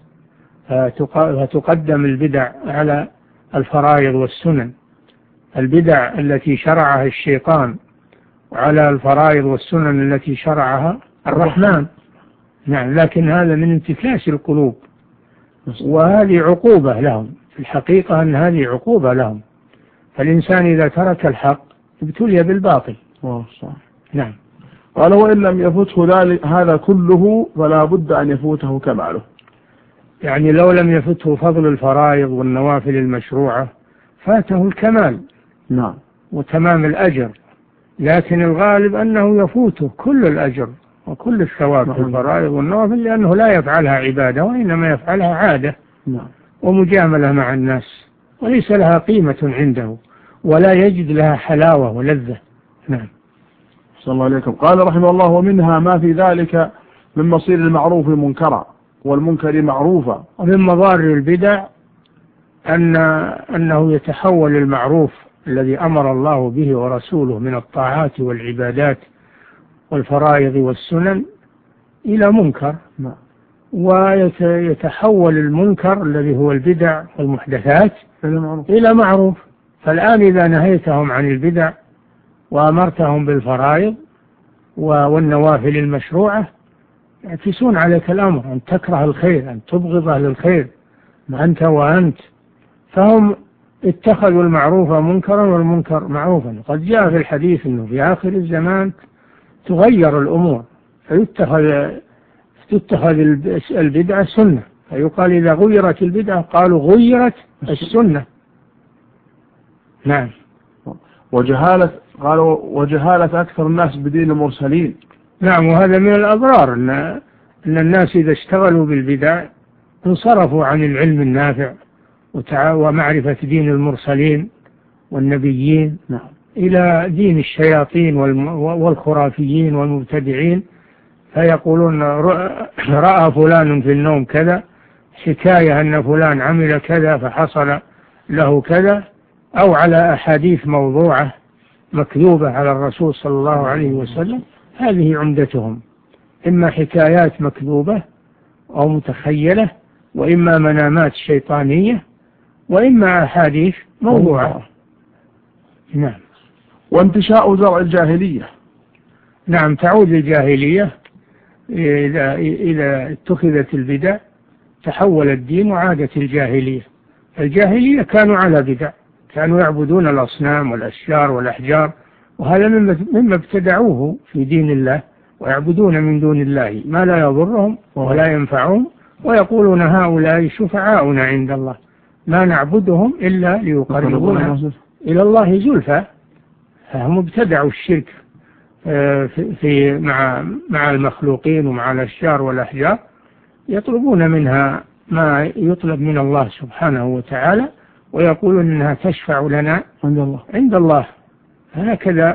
فتقدم البدع على الفرائض والسنن، البدع التي شرعها الشيطان وعلى الفرائض والسنن التي شرعها الرحمن. نعم. لكن هذا من انتكاس القلوب، وهذه عقوبة لهم في الحقيقة، أن هذه عقوبة لهم، فالإنسان إذا ترك الحق ابتلي بالباطل. نعم. قال وإن لم يفته ذلك هذا كله فلا بد أن يفوته كماله، يعني لو لم يفته فضل الفرائض والنوافل المشروعة فاته الكمال. نعم. وتمام الأجر، لكن الغالب أنه يفوته كل الأجر وكل الثواب في الفرائض والنوافل، لأنه لا يفعلها عبادة وإنما يفعلها عادة. نعم. ومجاملة مع الناس، وليس لها قيمة عنده ولا يجد لها حلاوة ولذة. نعم. صلى الله عليكم. قال رحمه الله ومنها ما في ذلك من مصير المعروف منكرا والمنكر معروفا. ومن مضار البدع أن أنه يتحول المعروف الذي أمر الله به ورسوله من الطاعات والعبادات والفرائض والسنن إلى منكر. نعم. ويتحول المنكر الذي هو البدع والمحدثات إلى معروف. فالآن إذا نهيتهم عن البدع وأمرتهم بالفرائض والنوافل المشروعة يعكسون عليك الأمر أن تكره الخير، أن تبغض أهل الخير أنت وأنت. فهم اتخذوا المعروف منكرا والمنكر معروفا. قد جاء في الحديث أنه في آخر الزمان تغير الأمور فيتخذ تتخذ البدعة سنة، فيقال إذا غيرت البدعة قالوا غيرت السنة. نعم. وجهالة قالوا وجهالة أكثر الناس بدين المرسلين. نعم، وهذا من الأضرار أن أن الناس إذا اشتغلوا بالبدع انصرفوا عن العلم النافع ومعرفة دين المرسلين والنبيين نعم. إلى دين الشياطين والخرافيين والمبتدعين، فيقولون رأى فلان في النوم كذا، حكاية أن فلان عمل كذا فحصل له كذا، أو على أحاديث موضوعة مكذوبة على الرسول صلى الله عليه وسلم. هذه عمدتهم، إما حكايات مكذوبة أو متخيلة، وإما منامات شيطانية، وإما أحاديث موضوعة. نعم. وانتشاء زرع الجاهلية. نعم، تعود الجاهلية إذا إذا اتخذت البدع تحول الدين وعادت الجاهلية. الجاهلية كانوا على بدع، كانوا يعبدون الأصنام والأشجار والأحجار، وهذا مما ابتدعوه في دين الله، ويعبدون من دون الله ما لا يضرهم ولا ينفعهم، ويقولون هؤلاء شفعاؤنا عند الله ما نعبدهم إلا ليقربونا إلى الله زلفى. فهم ابتدعوا الشرك في مع مع المخلوقين ومع الأشجار والأحجار، يطلبون منها ما يطلب من الله سبحانه وتعالى، ويقولون إنها تشفع لنا عند الله عند الله. هكذا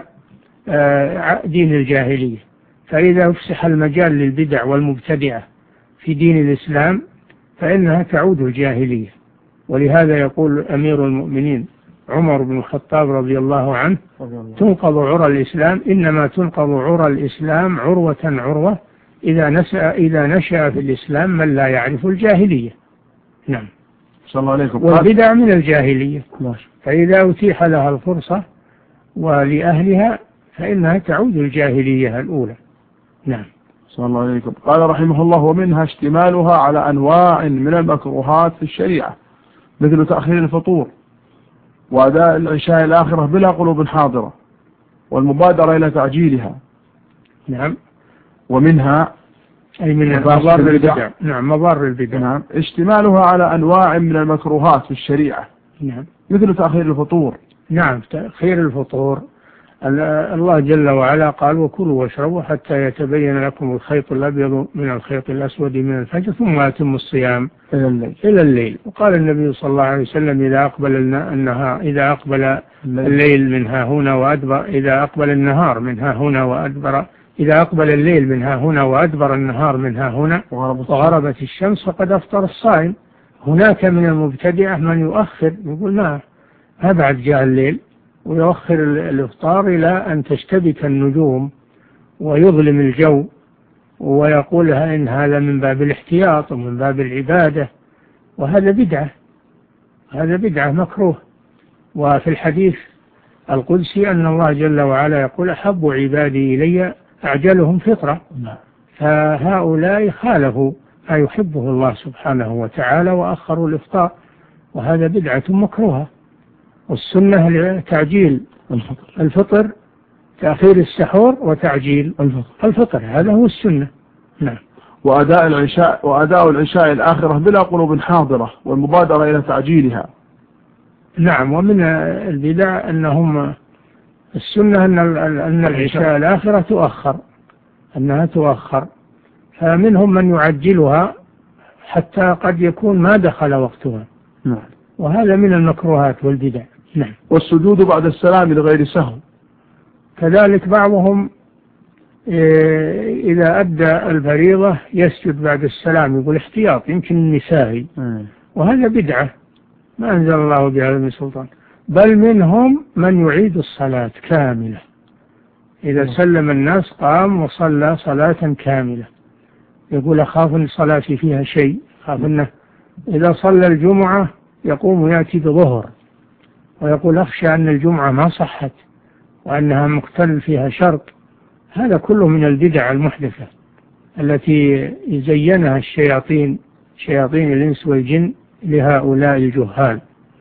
دين الجاهلية. فإذا أفسح المجال للبدع والمبتدعة في دين الإسلام فإنها تعود الجاهلية. ولهذا يقول أمير المؤمنين عمر بن الخطاب رضي الله عنه: تنقض عرى الإسلام، إنما تنقض عرى الإسلام عروة عروة إذا نشأ إذا نشأ في الإسلام من لا يعرف الجاهلية. نعم. صلى الله عليكم. والبدع من الجاهلية، فإذا أتيح لها الفرصة ولأهلها فإنها تعود الجاهلية الأولى. نعم. صلى الله عليكم. قال رحمه الله: ومنها اشتمالها على أنواع من المكروهات في الشريعة، مثل تأخير الفطور وأداء العشاء الآخرة بلا قلوب حاضرة والمبادرة إلى تعجيلها. نعم. ومنها أي من مضار البدع. نعم، مضار البدع. نعم. اشتمالها على أنواع من المكروهات في الشريعة. نعم. مثل تأخير الفطور. نعم، تأخير الفطور. الله جل وعلا قال: وكلوا واشربوا حتى يتبين لكم الخيط الأبيض من الخيط الأسود من الفجر ثم أتموا الصيام إلى الليل. إلى الليل. وقال النبي صلى الله عليه وسلم: إذا أقبل النهار إذا أقبل الليل من ها هنا وأدبر إذا أقبل النهار من ها هنا وأدبر إذا أقبل الليل من ها هنا وأدبر النهار من ها هنا وغربت الشمس فقد أفطر الصائم. هناك من المبتدعة من يؤخر، يقول ما ما بعد جاء الليل، ويؤخر الإفطار إلى أن تشتبك النجوم ويظلم الجو، ويقول إن هذا من باب الاحتياط ومن باب العبادة، وهذا بدعة، هذا بدعة مكروه. وفي الحديث القدسي أن الله جل وعلا يقول: أحب عبادي إلي أعجلهم فطرة. فهؤلاء خالفوا ما يحبه الله سبحانه وتعالى وأخروا الإفطار، وهذا بدعة مكروهة. والسنة تعجيل الفطر، تأخير السحور وتعجيل الفطر، هذا هو السنة. نعم. وأداء العشاء وأداء العشاء الآخرة بلا قلوب حاضرة والمبادرة إلى تعجيلها. نعم. ومن البدع أنهم السنة أن أن العشاء الآخرة تؤخر، أنها تؤخر، فمنهم من يعجلها حتى قد يكون ما دخل وقتها. نعم. وهذا من المكروهات والبدع. نعم. والسجود بعد السلام لغير سهو، كذلك بعضهم إذا أدى الفريضة يسجد بعد السلام، يقول احتياط يمكن النسائي، وهذا بدعة ما أنزل الله بها من سلطان. بل منهم من يعيد الصلاة كاملة، إذا سلم الناس قام وصلى صلاة كاملة، يقول أخاف أن صلاتي فيها شيء، أخاف أنه إذا صلى الجمعة يقوم يأتي بظهر ويقول أخشى أن الجمعة ما صحت وأنها مختل فيها شرط. هذا كله من البدع المحدثة التي زينها الشياطين شياطين الإنس والجن لهؤلاء الجهال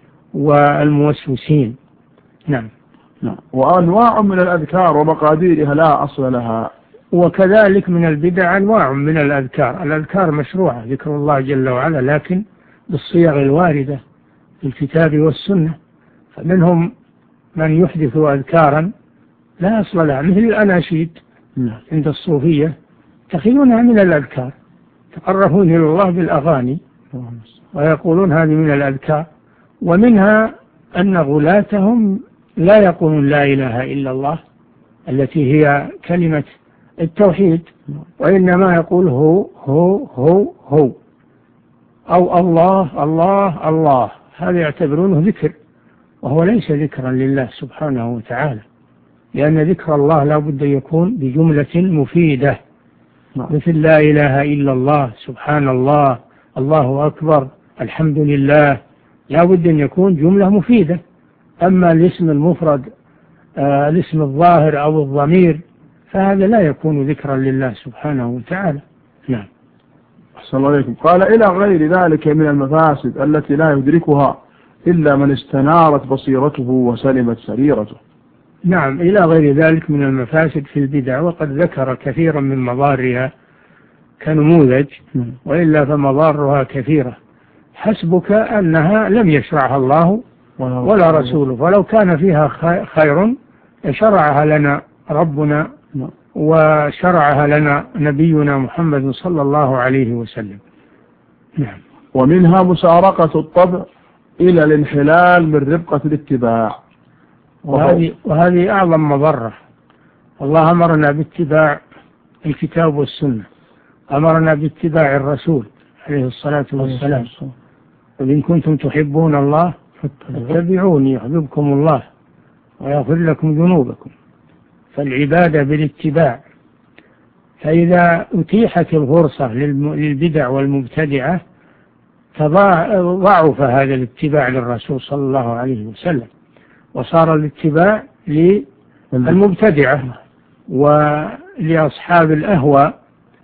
والموسوسين. نعم. نعم. وأنواع من الأذكار ومقاديرها لا أصل لها. وكذلك من البدع أنواع من الأذكار. الأذكار مشروعة ذكر الله جل وعلا، لكن بالصيغ الواردة في الكتاب والسنة. فمنهم من يحدث أذكارا لا أصل لها، مثل الأناشيد عند الصوفية تخيلونها من الأذكار، تقربون إلى الله بالأغاني ويقولون هذه من الأذكار. ومنها أن غلاتهم لا يقولون لا إله إلا الله التي هي كلمة التوحيد، وإنما يقول هو هو هو هو أو الله الله الله. هذا يعتبرونه ذكر، وهو ليس ذكرا لله سبحانه وتعالى، لأن ذكر الله لا بد يكون بجملة مفيدة، مثل لا إله إلا الله، سبحان الله، الله أكبر، الحمد لله، لا بد أن يكون جملة مفيدة. أما الاسم المفرد آه الاسم الظاهر أو الضمير فهذا لا يكون ذكرا لله سبحانه وتعالى. نعم. أحسن الله عليكم. قال إلى غير ذلك من المفاسد التي لا يدركها إلا من استنارت بصيرته وسلمت سريرته. نعم، إلى غير ذلك من المفاسد في البدع، وقد ذكر كثيرا من مضارها كنموذج، وإلا فمضارها كثيرة. حسبك أنها لم يشرعها الله ولا رسوله، ولو كان فيها خير شرعها لنا ربنا وشرعها لنا نبينا محمد صلى الله عليه وسلم. نعم. ومنها مسارقة الطبع إلى الانحلال من ربقة الاتباع، وهذه, وهذه أعظم مضرة. الله أمرنا باتباع الكتاب والسنة، أمرنا باتباع الرسول عليه الصلاة والسلام. وإن كنتم تحبون الله فاتبعوني يحببكم الله ويغفر لكم ذنوبكم. فالعبادة بالاتباع. فإذا أتيحت الفرصة للبدع والمبتدعة ضعف هذا الاتباع للرسول صلى الله عليه وسلم، وصار الاتباع للمبتدعة ولأصحاب الأهواء،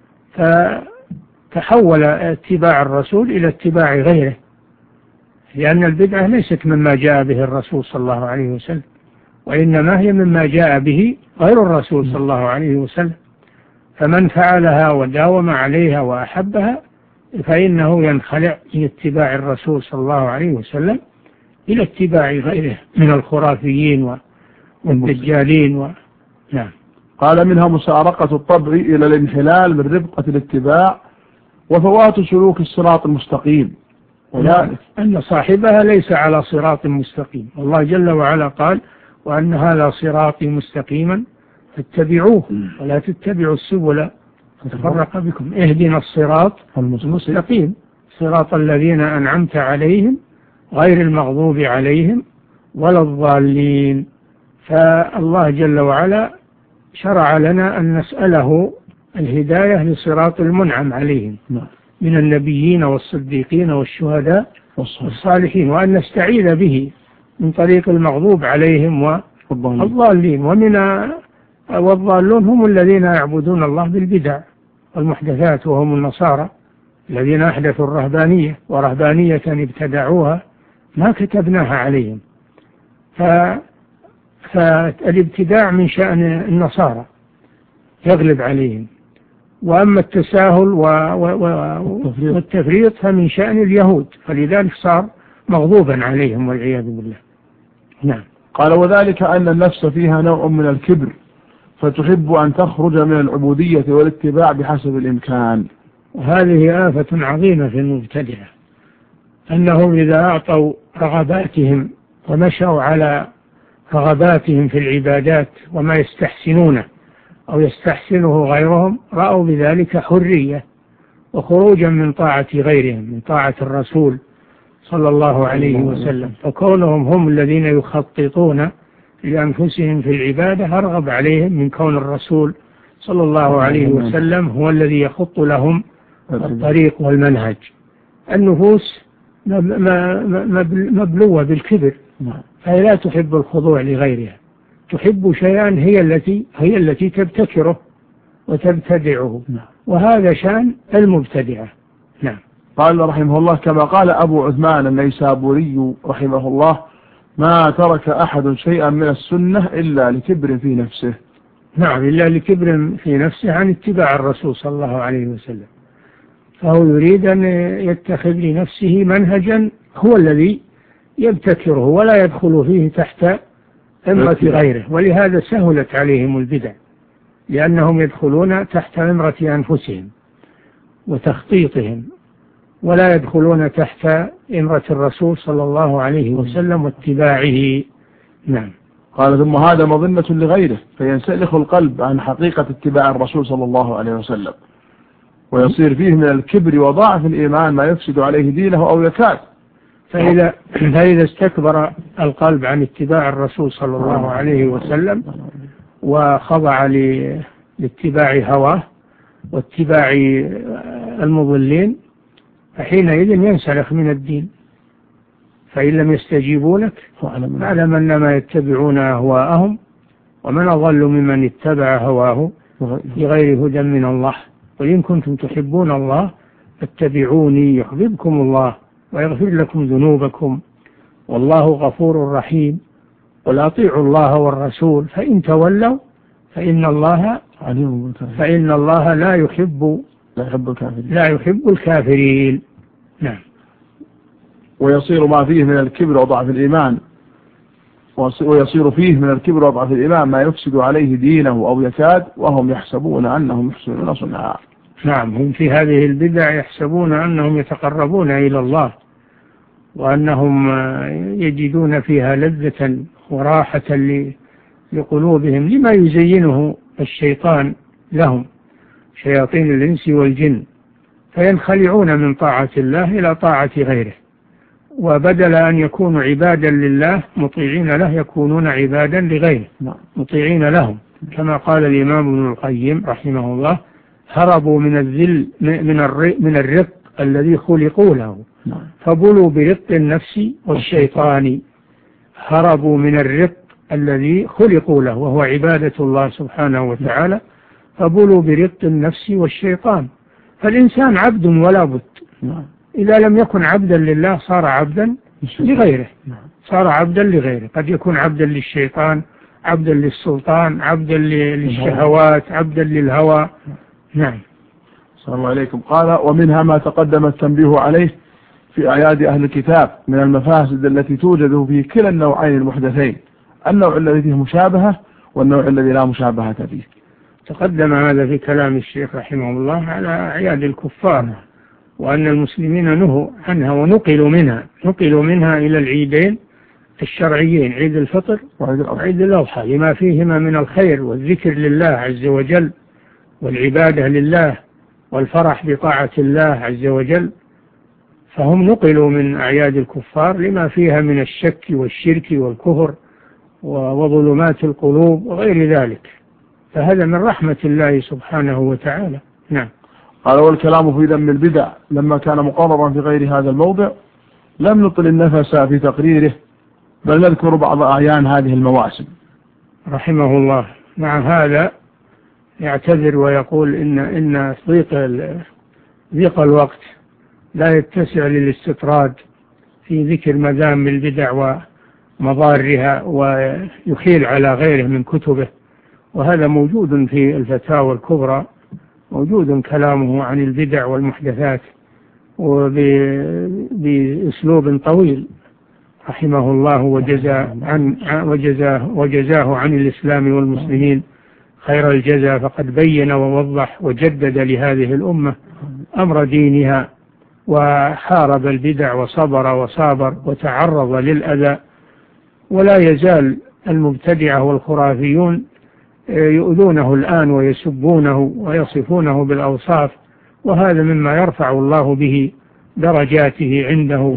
فتحول اتباع الرسول إلى اتباع غيره، لأن البدعة ليست مما جاء به الرسول صلى الله عليه وسلم، وإنما هي مما جاء به غير الرسول صلى الله عليه وسلم. فمن فعلها وداوم عليها وأحبها فإنه ينخلع من اتباع الرسول صلى الله عليه وسلم إلى اتباع غيره من الخرافيين والدجالين و... نعم. قال منها مسارقة الطبع إلى الانحلال من ربقة الاتباع وفوات سلوك الصراط المستقيم، وذلك أن صاحبها ليس على صراط مستقيم. الله جل وعلا قال وأن هذا صراطي مستقيما فاتبعوه ولا تتبعوا السبل فتفرق بكم. اهدنا الصراط المستقيم صراط الذين أنعمت عليهم غير المغضوب عليهم ولا الضالين. فالله جل وعلا شرع لنا أن نسأله الهداية لصراط المنعم عليهم من النبيين والصديقين والشهداء والصالحين، وأن نستعيذ به من طريق المغضوب عليهم والضالين. ومن والضالون هم الذين يعبدون الله بالبدع والمحدثات، وهم النصارى الذين أحدثوا الرهبانية ورهبانية ابتدعوها ما كتبناها عليهم. فالابتداع من شأن النصارى يغلب عليهم، وأما التساهل والتفريط فمن شأن اليهود، فلذلك صار مغضوبا عليهم والعياذ بالله. نعم. قال وذلك أن النفس فيها نوع من الكبر فتحب أن تخرج من العبودية والاتباع بحسب الإمكان. وهذه آفة عظيمة في المبتدعة، أنهم إذا أعطوا رغباتهم ومشوا على رغباتهم في العبادات وما يستحسنونه أو يستحسنه غيرهم رأوا بذلك حرية وخروجا من طاعة غيرهم، من طاعة الرسول صلى الله عليه وسلم. فكونهم هم الذين يخططون لأنفسهم في العبادة أرغب عليهم من كون الرسول صلى الله عليه وسلم هو الذي يخط لهم الطريق والمنهج. النفوس مبلوة بالكبر، فهي لا تحب الخضوع لغيرها، تحب شيئا هي التي هي التي تبتكره وتبتدعه، وهذا شأن المبتدعة. نعم. قال رحمه الله: كما قال أبو عثمان النيسابوري رحمه الله: ما ترك أحد شيئا من السنة إلا لكبر في نفسه. نعم، إلا لكبر في نفسه عن اتباع الرسول صلى الله عليه وسلم، فهو يريد أن يتخذ لنفسه منهجا هو الذي يبتكره ولا يدخل فيه تحت أمرة غيره، ولهذا سهلت عليهم البدع، لأنهم يدخلون تحت أمرة أنفسهم وتخطيطهم، ولا يدخلون تحت إمرة الرسول صلى الله عليه وسلم واتباعه. نعم. قال: ثم هذا مظنة لغيره، فينسلخ القلب عن حقيقة اتباع الرسول صلى الله عليه وسلم، ويصير فيه من الكبر وضعف الإيمان ما يفسد عليه دينه أو يكاد. فإذا, فإذا استكبر القلب عن اتباع الرسول صلى الله عليه وسلم وخضع لاتباع هواه واتباع المضلين، فحينئذ ينسلخ من الدين. فإن لم يستجيبوا لك فاعلم أنما يتبعون أهواءهم، ومن أضل ممن اتبع هواه بغير هدى من الله. قل إن كنتم تحبون الله فاتبعوني يحببكم الله ويغفر لكم ذنوبكم والله غفور رحيم. قل أطيعوا الله والرسول فإن تولوا فإن الله فإن الله لا يحب لا يحب الكافرين لا يحب الكافرين. نعم. ويصير ما فيه من الكبر وضعف الإيمان ويصير فيه من الكبر وضعف الإيمان ما يفسد عليه دينه أو يكاد، وهم يحسبون أنهم يحسنون صنعا. نعم، هم في هذه البدع يحسبون أنهم يتقربون إلى الله، وأنهم يجدون فيها لذة وراحة لقلوبهم لما يزينه الشيطان لهم، شياطين الإنس والجن، فينخلعون من طاعة الله إلى طاعة غيره، وبدل أن يكونوا عبادا لله مطيعين له يكونون عبادا لغيره مطيعين لهم، كما قال الإمام ابن القيم رحمه الله: هربوا من الذل من الرق الذي خلقوا له فبلوا برق النفس والشيطان. هربوا من الرق الذي خلقوا له وهو عبادة الله سبحانه وتعالى، فبلوا برق النفس والشيطان. فالإنسان عبد ولا بد، إذا لم يكن عبدا لله صار عبدا لغيره، صار عبدا لغيره، قد يكون عبدا للشيطان، عبدا للسلطان، عبدا للشهوات، عبدا للهوى. نعم. صلى الله عليكم. قال: ومنها ما تقدم التنبيه عليه في أعياد أهل الكتاب من المفاسد التي توجد في كلا النوعين المحدثين، النوع الذي فيه مشابهة والنوع الذي لا مشابهة فيه. تقدم هذا في كلام الشيخ رحمه الله على أعياد الكفار، وأن المسلمين نهوا عنها ونقلوا منها نقلوا منها إلى العيدين الشرعيين، عيد الفطر وعيد الأضحى، لما فيهما من الخير والذكر لله عز وجل والعبادة لله والفرح بطاعة الله عز وجل، فهم نقلوا من أعياد الكفار لما فيها من الشك والشرك والكفر وظلمات القلوب وغير ذلك، فهذا من رحمة الله سبحانه وتعالى. نعم. قال: والكلام في ذم البدع لما كان مقررا في غير هذا الموضع لم نطل النفس في تقريره، بل نذكر بعض أعيان هذه المواسم رحمه الله. مع هذا يعتذر ويقول إن إن ضيق ضيق الوقت لا يتسع للاستطراد في ذكر مذام البدع ومضارها، ويخيل على غيره من كتبه، وهذا موجود في الفتاوى الكبرى، موجود كلامه عن البدع والمحدثات وبأسلوب طويل رحمه الله، وجزاه عن وجزاه وجزاه عن الإسلام والمسلمين خير الجزاء، فقد بين ووضح وجدد لهذه الأمة أمر دينها، وحارب البدع وصبر وصابر وتعرض للأذى، ولا يزال المبتدعة والخرافيون يؤذونه الآن ويسبونه ويصفونه بالأوصاف، وهذا مما يرفع الله به درجاته عنده،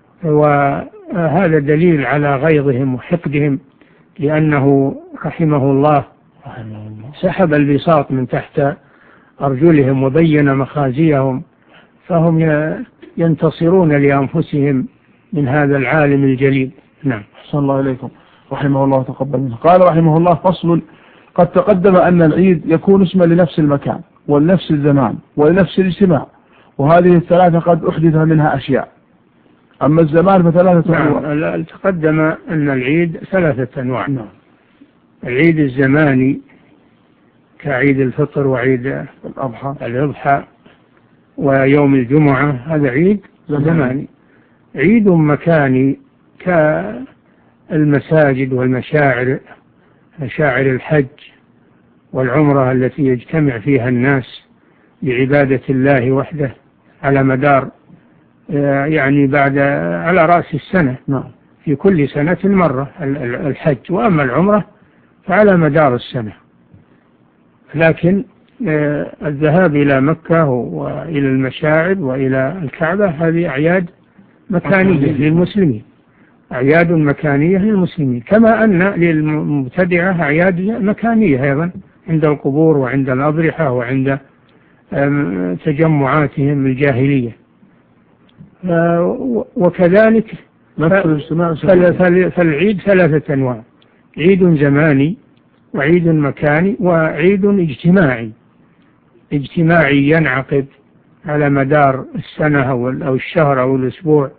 وهذا دليل على غيظهم وحقدهم، لأنه رحمه الله سحب البساط من تحت أرجلهم وبين مخازيهم فهم ينتصرون لأنفسهم من هذا العالم الجليل. نعم. أحسن الله إليكم رحمه الله وتقبل منه. قال رحمه الله: فصل: قد تقدم أن العيد يكون اسما لنفس المكان ولنفس الزمان ولنفس الاجتماع، وهذه الثلاثة قد أحدث منها أشياء. أما الزمان فثلاثة أنواع. نعم. تقدم أن العيد ثلاثة أنواع. نعم. العيد الزماني كعيد الفطر وعيد الأضحى الأضحى ويوم الجمعة، هذا عيد زماني. عيد مكاني كالمساجد والمشاعر، مشاعر الحج والعمرة التي يجتمع فيها الناس لعبادة الله وحده على مدار يعني بعد على رأس السنة. نعم. في كل سنة مرة الحج، وأما العمرة فعلى مدار السنة. لكن الذهاب إلى مكة وإلى المشاعر وإلى الكعبة هذه أعياد مكانية للمسلمين، أعياد مكانية للمسلمين، كما أن للمبتدعة أعياد مكانية أيضا عند القبور وعند الأضرحة وعند تجمعاتهم الجاهلية. وكذلك فالعيد ثلاثة أنواع: عيد زماني وعيد مكاني وعيد اجتماعي. اجتماعي ينعقد على مدار السنة أو الشهر أو الأسبوع،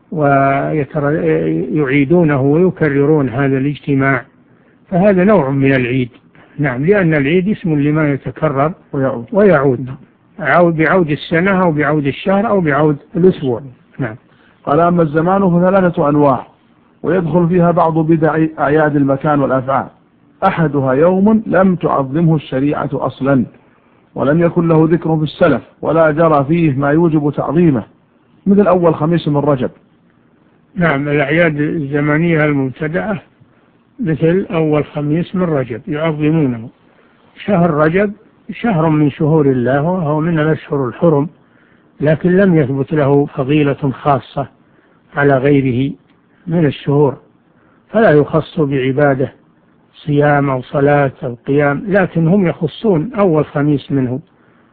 ويعيدونه ويكررون هذا الاجتماع، فهذا نوع من العيد. نعم، لأن العيد اسم لما يتكرر ويعود, ويعود. عود بعود السنة أو بعود الشهر أو بعود الأسبوع. نعم. قال: أما الزمان فثلاثة أنواع، ويدخل فيها بعض بدع أعياد المكان والأفعال. أحدها يوم لم تعظمه الشريعة أصلا، ولم يكن له ذكر في السلف، ولا جرى فيه ما يوجب تعظيمه، مثل أول خميس من رجب. نعم، الأعياد الزمانية المبتدعة مثل أول خميس من رجب يعظمونه. شهر رجب شهر من شهور الله وهو من الأشهر الحرم، لكن لم يثبت له فضيلة خاصة على غيره من الشهور، فلا يخص بعبادة صيام أو صلاة أو قيام، لكن هم يخصون أول خميس منه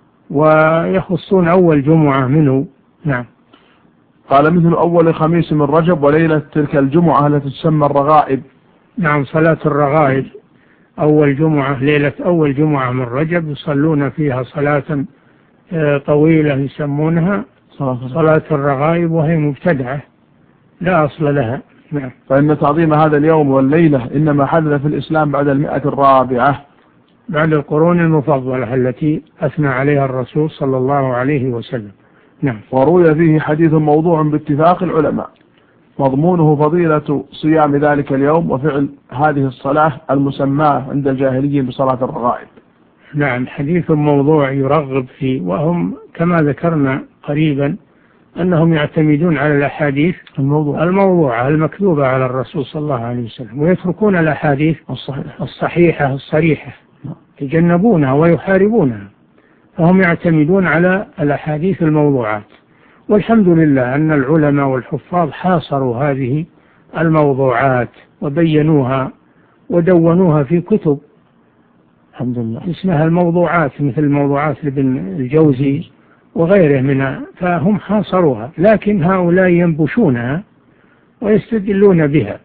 ويخصون أول جمعة منه. نعم. قال: مثل أول خميس من رجب وليلة تلك الجمعة التي تسمى الرغائب. نعم، صلاة الرغائب أول جمعة، ليلة أول جمعة من رجب يصلون فيها صلاة طويلة يسمونها صلاة الرغائب، وهي مبتدعة لا أصل لها. نعم. فإن تعظيم هذا اليوم والليلة إنما حدث في الإسلام بعد المئة الرابعة، بعد القرون المفضلة التي أثنى عليها الرسول صلى الله عليه وسلم. نعم. وروي فيه حديث موضوع باتفاق العلماء مضمونه فضيلة صيام ذلك اليوم وفعل هذه الصلاة المسماة عند الجاهليين بصلاة الرغائب. نعم، حديث موضوع يرغب فيه، وهم كما ذكرنا قريبا أنهم يعتمدون على الأحاديث الموضوع الموضوعة المكذوبة على الرسول صلى الله عليه وسلم، ويتركون الأحاديث الصحيحة الصحيحة الصريحة، يتجنبونها ويحاربونها، فهم يعتمدون على الأحاديث الموضوعات. والحمد لله أن العلماء والحفاظ حاصروا هذه الموضوعات وبينوها ودونوها في كتب الحمد لله اسمها الموضوعات، مثل موضوعات لابن الجوزي وغيره منها، فهم حاصروها، لكن هؤلاء ينبشونها ويستدلون بها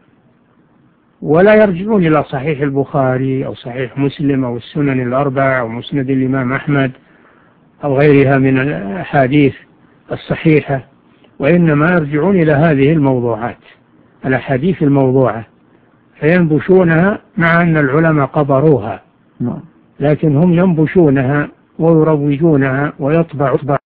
ولا يرجعون إلى صحيح البخاري أو صحيح مسلم أو السنن الأربع أو مسند الإمام أحمد أو غيرها من الأحاديث الصحيحة، وإنما يرجعون إلى هذه الموضوعات الأحاديث الموضوعة فينبشونها، مع أن العلماء قبروها، لكن هم ينبشونها ويروجونها ويطبعون